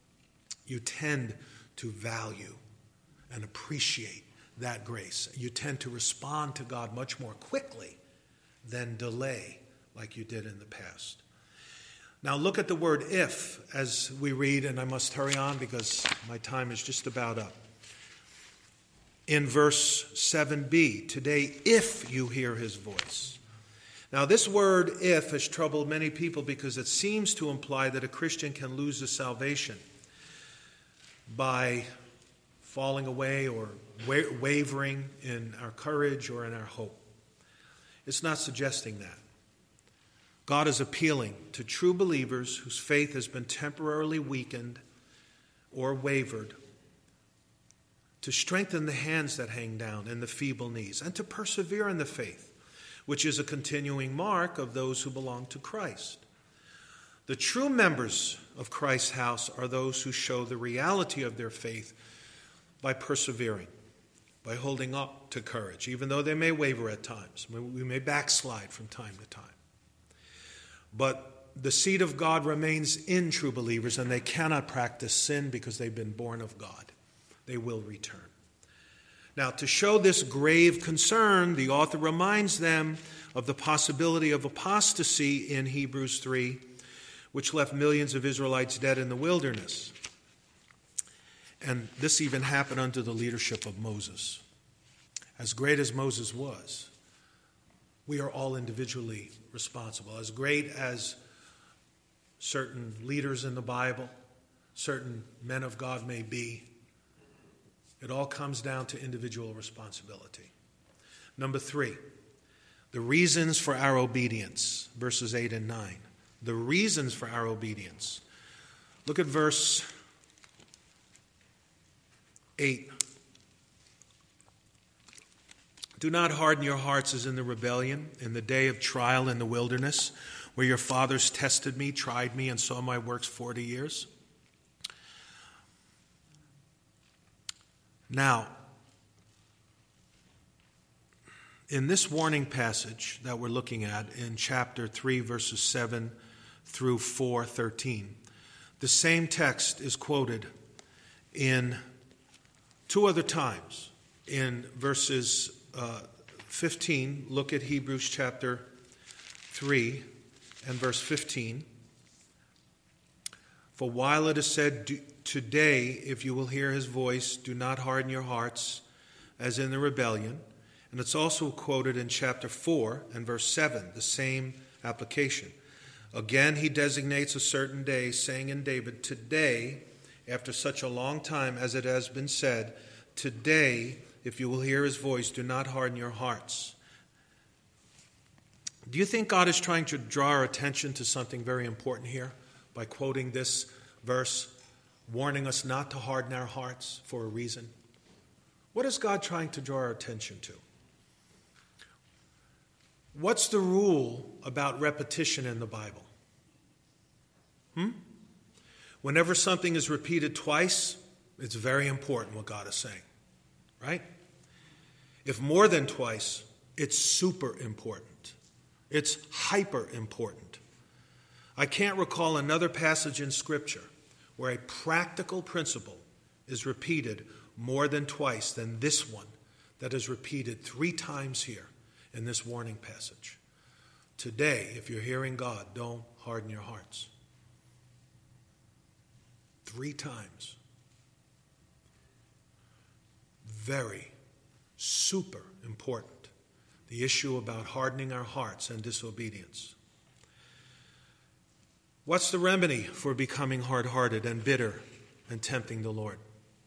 you tend to value and appreciate that grace. You tend to respond to God much more quickly than delay like you did in the past. Now look at the word if as we read, and I must hurry on because my time is just about up. In verse 7b, today if you hear his voice. Now this word if has troubled many people because it seems to imply that a Christian can lose his salvation by falling away or wavering in our courage or in our hope. It's not suggesting that. God is appealing to true believers whose faith has been temporarily weakened or wavered to strengthen the hands that hang down and the feeble knees and to persevere in the faith, which is a continuing mark of those who belong to Christ. The true members of Christ's house are those who show the reality of their faith by persevering, by holding up to courage, even though they may waver at times. We may backslide from time to time. But the seed of God remains in true believers, and they cannot practice sin because they've been born of God. They will return. Now, to show this grave concern, the author reminds them of the possibility of apostasy in Hebrews 3, which left millions of Israelites dead in the wilderness. And this even happened under the leadership of Moses. As great as Moses was, we are all individually responsible. As great as certain leaders in the Bible, certain men of God may be, it all comes down to individual responsibility. Number 3, the reasons for our obedience, verses 8 and 9. The reasons for our obedience. Look at verse 8. Do not harden your hearts as in the rebellion, in the day of trial in the wilderness, where your fathers tested me, tried me, and saw my works 40 years. Now, in this warning passage that we're looking at in chapter 3, verses 7 through 4:13, the same text is quoted in 2 other times. In verses 15, look at Hebrews chapter 3 and verse 15. For while it is said, today, if you will hear his voice, do not harden your hearts as in the rebellion. And it's also quoted in chapter 4 and verse 7, the same application. Again, he designates a certain day, saying in David, today, after such a long time as it has been said, today, if you will hear his voice, do not harden your hearts. Do you think God is trying to draw our attention to something very important here by quoting this verse, warning us not to harden our hearts for a reason? What is God trying to draw our attention to? What's the rule about repetition in the Bible? Whenever something is repeated twice, it's very important what God is saying, right? If more than twice, it's super important. It's hyper important. I can't recall another passage in Scripture where a practical principle is repeated more than twice than this one that is repeated 3 times here in this warning passage. Today, if you're hearing God, don't harden your hearts. 3 times. Very, super important. The issue about hardening our hearts and disobedience. What's the remedy for becoming hard-hearted and bitter and tempting the Lord?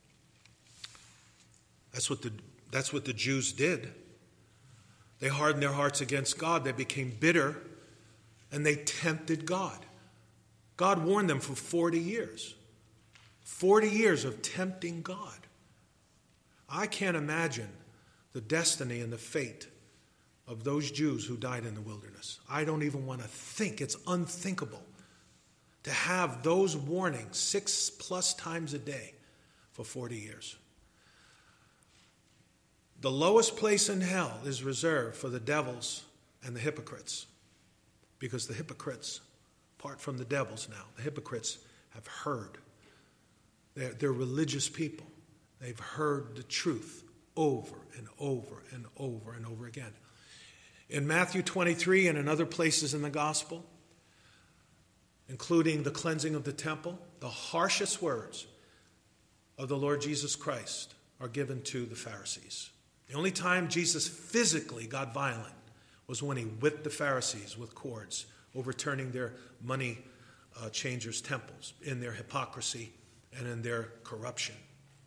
That's what the Jews did. They hardened their hearts against God. They became bitter, and they tempted God. God warned them for 40 years. 40 years of tempting God. I can't imagine the destiny and the fate of those Jews who died in the wilderness. I don't even want to think. It's unthinkable to have those warnings 6+ times a day for 40 years. The lowest place in hell is reserved for the devils and the hypocrites, because the hypocrites, apart from the devils now, the hypocrites have heard They're religious people. They've heard the truth over and over and over and over again. In Matthew 23 and in other places in the gospel, including the cleansing of the temple, the harshest words of the Lord Jesus Christ are given to the Pharisees. The only time Jesus physically got violent was when he whipped the Pharisees with cords, overturning their money changers' temples in their hypocrisy and in their corruption.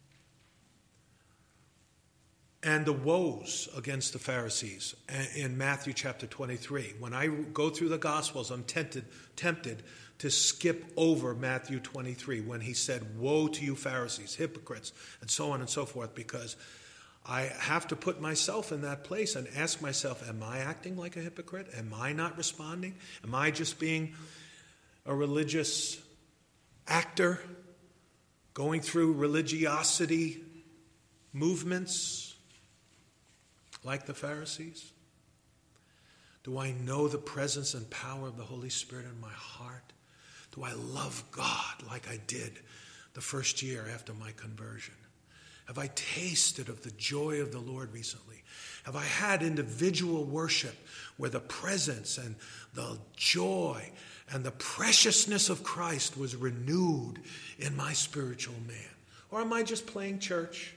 And the woes against the Pharisees in Matthew chapter 23. When I go through the Gospels, I'm tempted to skip over Matthew 23 when he said, "Woe to you Pharisees, hypocrites," and so on and so forth, because I have to put myself in that place and ask myself, am I acting like a hypocrite? Am I not responding? Am I just being a religious actor going through religiosity movements like the Pharisees? Do I know the presence and power of the Holy Spirit in my heart? Do I love God like I did the first year after my conversion? Have I tasted of the joy of the Lord recently? Have I had individual worship where the presence and the joy and the preciousness of Christ was renewed in my spiritual man? Or am I just playing church?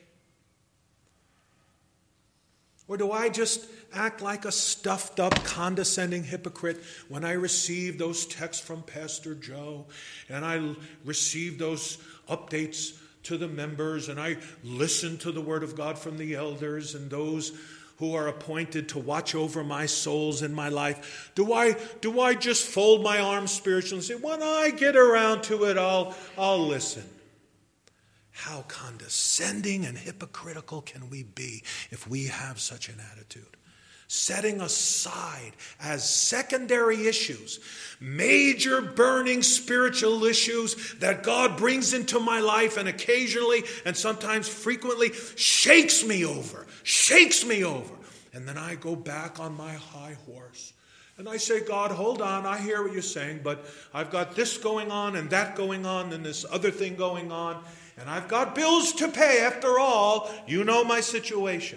Or do I just act like a stuffed up, condescending hypocrite when I receive those texts from Pastor Joe and I receive those updates to the members and I listen to the word of God from the elders and those who are appointed to watch over my souls in my life? Do I just fold my arms spiritually and say, when I get around to it, I'll listen? How condescending and hypocritical can we be if we have such an attitude? Setting aside as secondary issues, major burning spiritual issues that God brings into my life and occasionally and sometimes frequently shakes me over. And then I go back on my high horse and I say, God, hold on, I hear what you're saying, but I've got this going on and that going on and this other thing going on. And I've got bills to pay after all. You know my situation.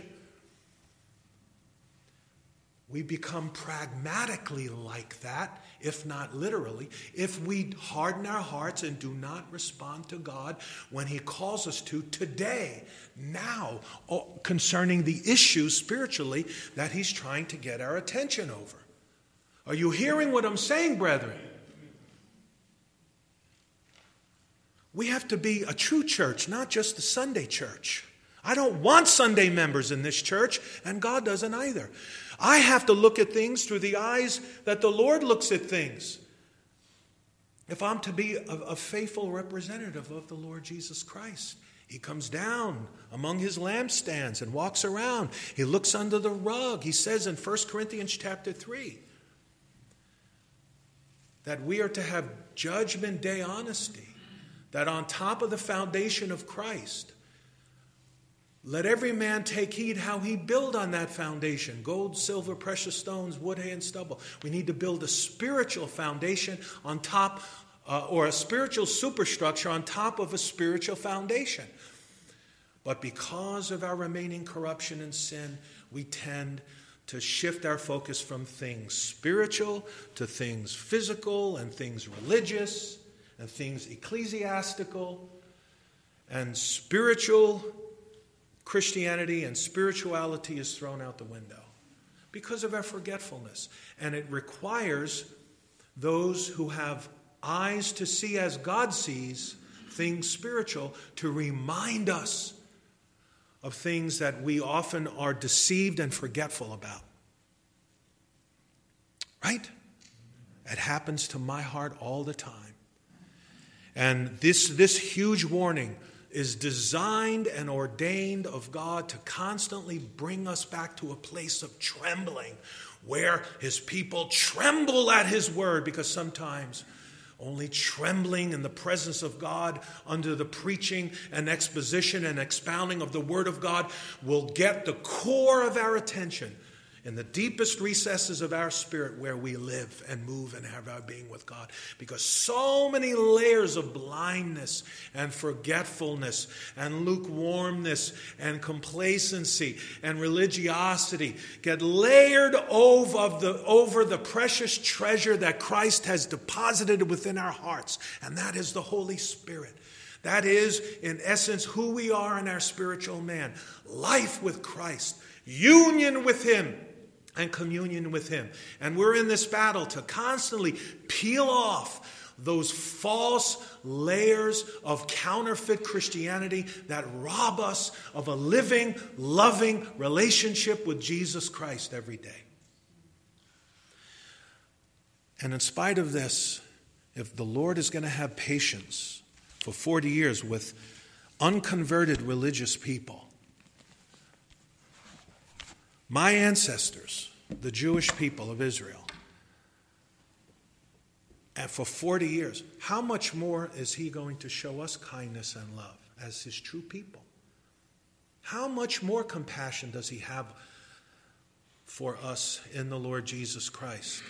We become pragmatically like that, if not literally, if we harden our hearts and do not respond to God when he calls us to today, now, concerning the issues spiritually that he's trying to get our attention over. Are you hearing what I'm saying, brethren? We have to be a true church, not just a Sunday church. I don't want Sunday members in this church, and God doesn't either. I have to look at things through the eyes that the Lord looks at things. If I'm to be a faithful representative of the Lord Jesus Christ, he comes down among his lampstands and walks around. He looks under the rug. He says in 1 Corinthians chapter 3 that we are to have judgment day honesty. That on top of the foundation of Christ, let every man take heed how he build on that foundation. Gold, silver, precious stones, wood, hay, and stubble. We need to build a spiritual foundation on top, or a spiritual superstructure on top of a spiritual foundation. But because of our remaining corruption and sin, we tend to shift our focus from things spiritual to things physical and things religious and things ecclesiastical, and spiritual Christianity and spirituality is thrown out the window because of our forgetfulness. And it requires those who have eyes to see as God sees things spiritual to remind us of things that we often are deceived and forgetful about. Right? It happens to my heart all the time. And this huge warning is designed and ordained of God to constantly bring us back to a place of trembling, where his people tremble at his word, because sometimes only trembling in the presence of God under the preaching and exposition and expounding of the word of God will get the core of our attention in the deepest recesses of our spirit where we live and move and have our being with God. Because so many layers of blindness and forgetfulness and lukewarmness and complacency and religiosity get layered over the precious treasure that Christ has deposited within our hearts. And that is the Holy Spirit. That is, in essence, who we are in our spiritual man. Life with Christ, union with Him, and communion with Him. And we're in this battle to constantly peel off those false layers of counterfeit Christianity that rob us of a living, loving relationship with Jesus Christ every day. And in spite of this, if the Lord is going to have patience for 40 years with unconverted religious people, my ancestors, the Jewish people of Israel, and for 40 years, how much more is He going to show us kindness and love as His true people? How much more compassion does He have for us in the Lord Jesus Christ?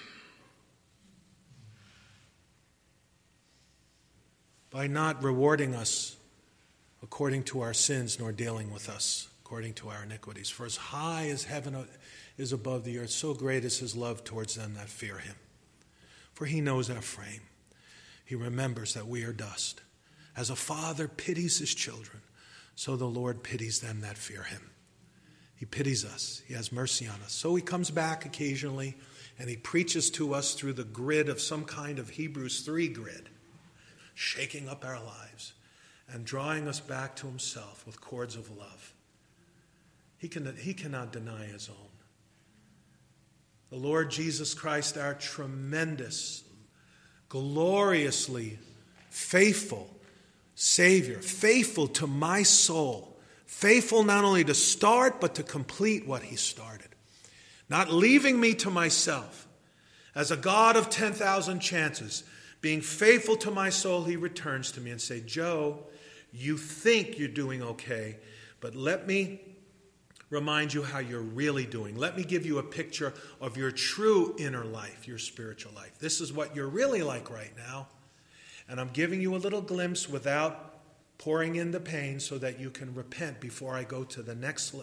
By not rewarding us according to our sins, nor dealing with us according to our iniquities. For as high as heaven is above the earth, so great is His love towards them that fear Him. For He knows our frame. He remembers that we are dust. As a father pities his children, so the Lord pities them that fear Him. He pities us. He has mercy on us. So He comes back occasionally and He preaches to us through the grid of some kind of Hebrews 3 grid, shaking up our lives and drawing us back to Himself with cords of love. He cannot deny His own. The Lord Jesus Christ, our tremendous, gloriously faithful Savior, faithful to my soul, faithful not only to start but to complete what He started, not leaving me to myself. As a God of 10,000 chances, being faithful to my soul, He returns to me and says, Joe, you think you're doing okay, but let me remind you how you're really doing. Let me give you a picture of your true inner life, your spiritual life. This is what you're really like right now. And I'm giving you a little glimpse without pouring in the pain so that you can repent before I go to the next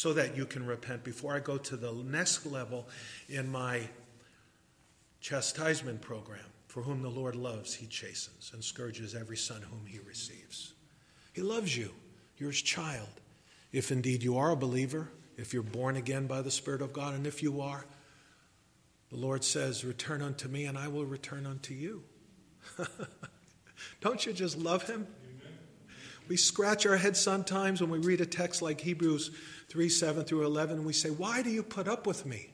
level in my chastisement program. For whom the Lord loves, He chastens and scourges every son whom He receives. He loves you. You're His child. If indeed you are a believer, if you're born again by the Spirit of God, and if you are, the Lord says, return unto me and I will return unto you. Don't you just love Him? Amen. We scratch our heads sometimes when we read a text like Hebrews 3, 7 through 11, and we say, why do you put up with me?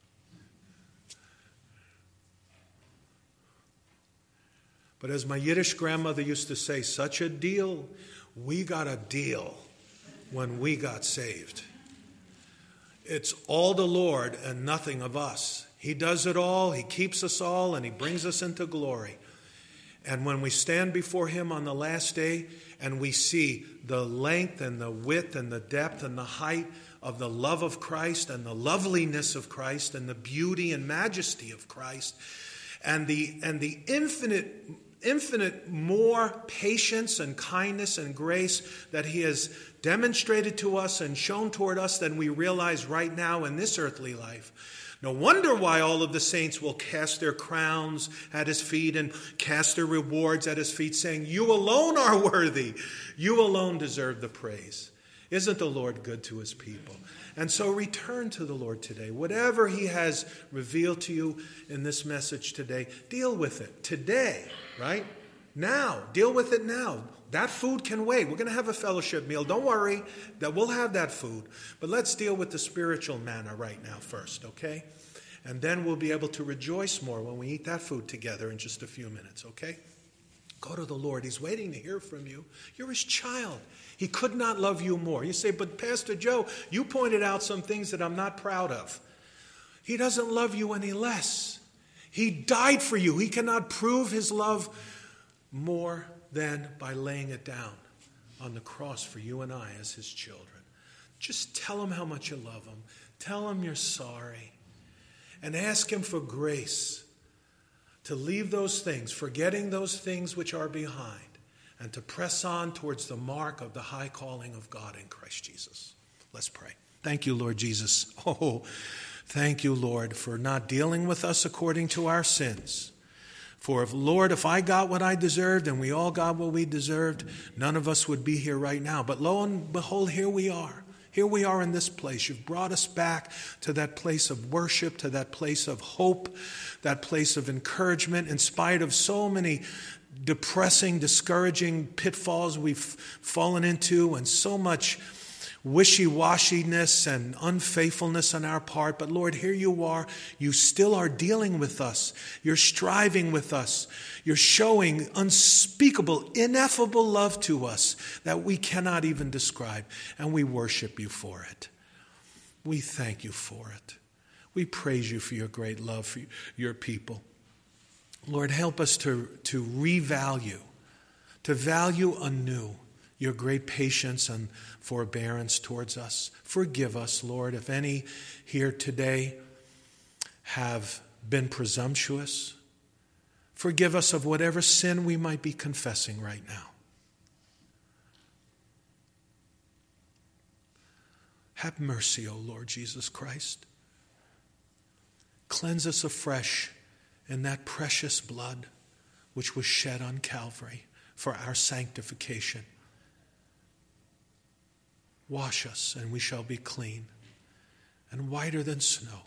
But as my Yiddish grandmother used to say, such a deal, we got a deal when we got saved. It's all the Lord and nothing of us. He does it all, He keeps us all, and He brings us into glory. And when we stand before Him on the last day and we see the length and the width and the depth and the height of the love of Christ and the loveliness of Christ and the beauty and majesty of Christ and the infinite more patience and kindness and grace that He has demonstrated to us and shown toward us than we realize right now in this earthly life. No wonder why all of the saints will cast their crowns at His feet and cast their rewards at His feet, saying, you alone are worthy. You alone deserve the praise. Isn't the Lord good to His people? And so return to the Lord today. Whatever He has revealed to you in this message today, deal with it today, right? Now. Deal with it now. That food can wait. We're going to have a fellowship meal. Don't worry that we'll have that food. But let's deal with the spiritual manna right now first, okay? And then we'll be able to rejoice more when we eat that food together in just a few minutes, okay? Go to the Lord. He's waiting to hear from you. You're His child. He could not love you more. You say, but Pastor Joe, you pointed out some things that I'm not proud of. He doesn't love you any less. He died for you. He cannot prove His love more than by laying it down on the cross for you and I as His children. Just tell him how much you love him. Tell him you're sorry. And ask him for grace to leave those things, forgetting those things which are behind, and to press on towards the mark of the high calling of God in Christ Jesus. Let's pray. Thank you, Lord Jesus. Oh, thank you, Lord, for not dealing with us according to our sins. For, Lord, if I got what I deserved and we all got what we deserved, none of us would be here right now. But lo and behold, here we are. Here we are in this place. You've brought us back to that place of worship, to that place of hope, that place of encouragement, in spite of so many depressing, discouraging pitfalls we've fallen into and so much wishy-washiness and unfaithfulness on our part. But Lord, here you are. You still are dealing with us. You're striving with us. You're showing unspeakable, ineffable love to us that we cannot even describe. And we worship you for it. We thank you for it. We praise you for your great love for your people. Lord, help us to revalue, to value anew your great patience and forbearance towards us. Forgive us, Lord, if any here today have been presumptuous. Forgive us of whatever sin we might be confessing right now. Have mercy, O Lord Jesus Christ. Cleanse us afresh in that precious blood which was shed on Calvary for our sanctification. Wash us, and we shall be clean and whiter than snow.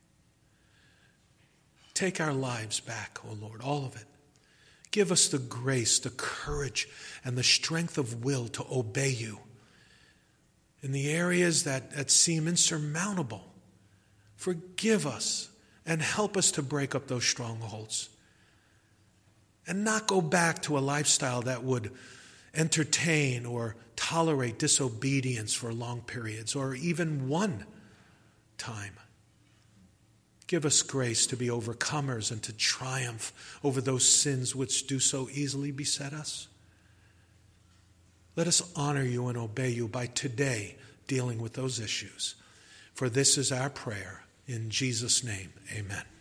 Take our lives back, O Lord, all of it. Give us the grace, the courage, and the strength of will to obey you in the areas that seem insurmountable. Forgive us and help us to break up those strongholds and not go back to a lifestyle that would entertain or tolerate disobedience for long periods or even one time. Give us grace to be overcomers and to triumph over those sins which do so easily beset us. Let us honor you and obey you by today dealing with those issues. For this is our prayer. In Jesus' name, amen.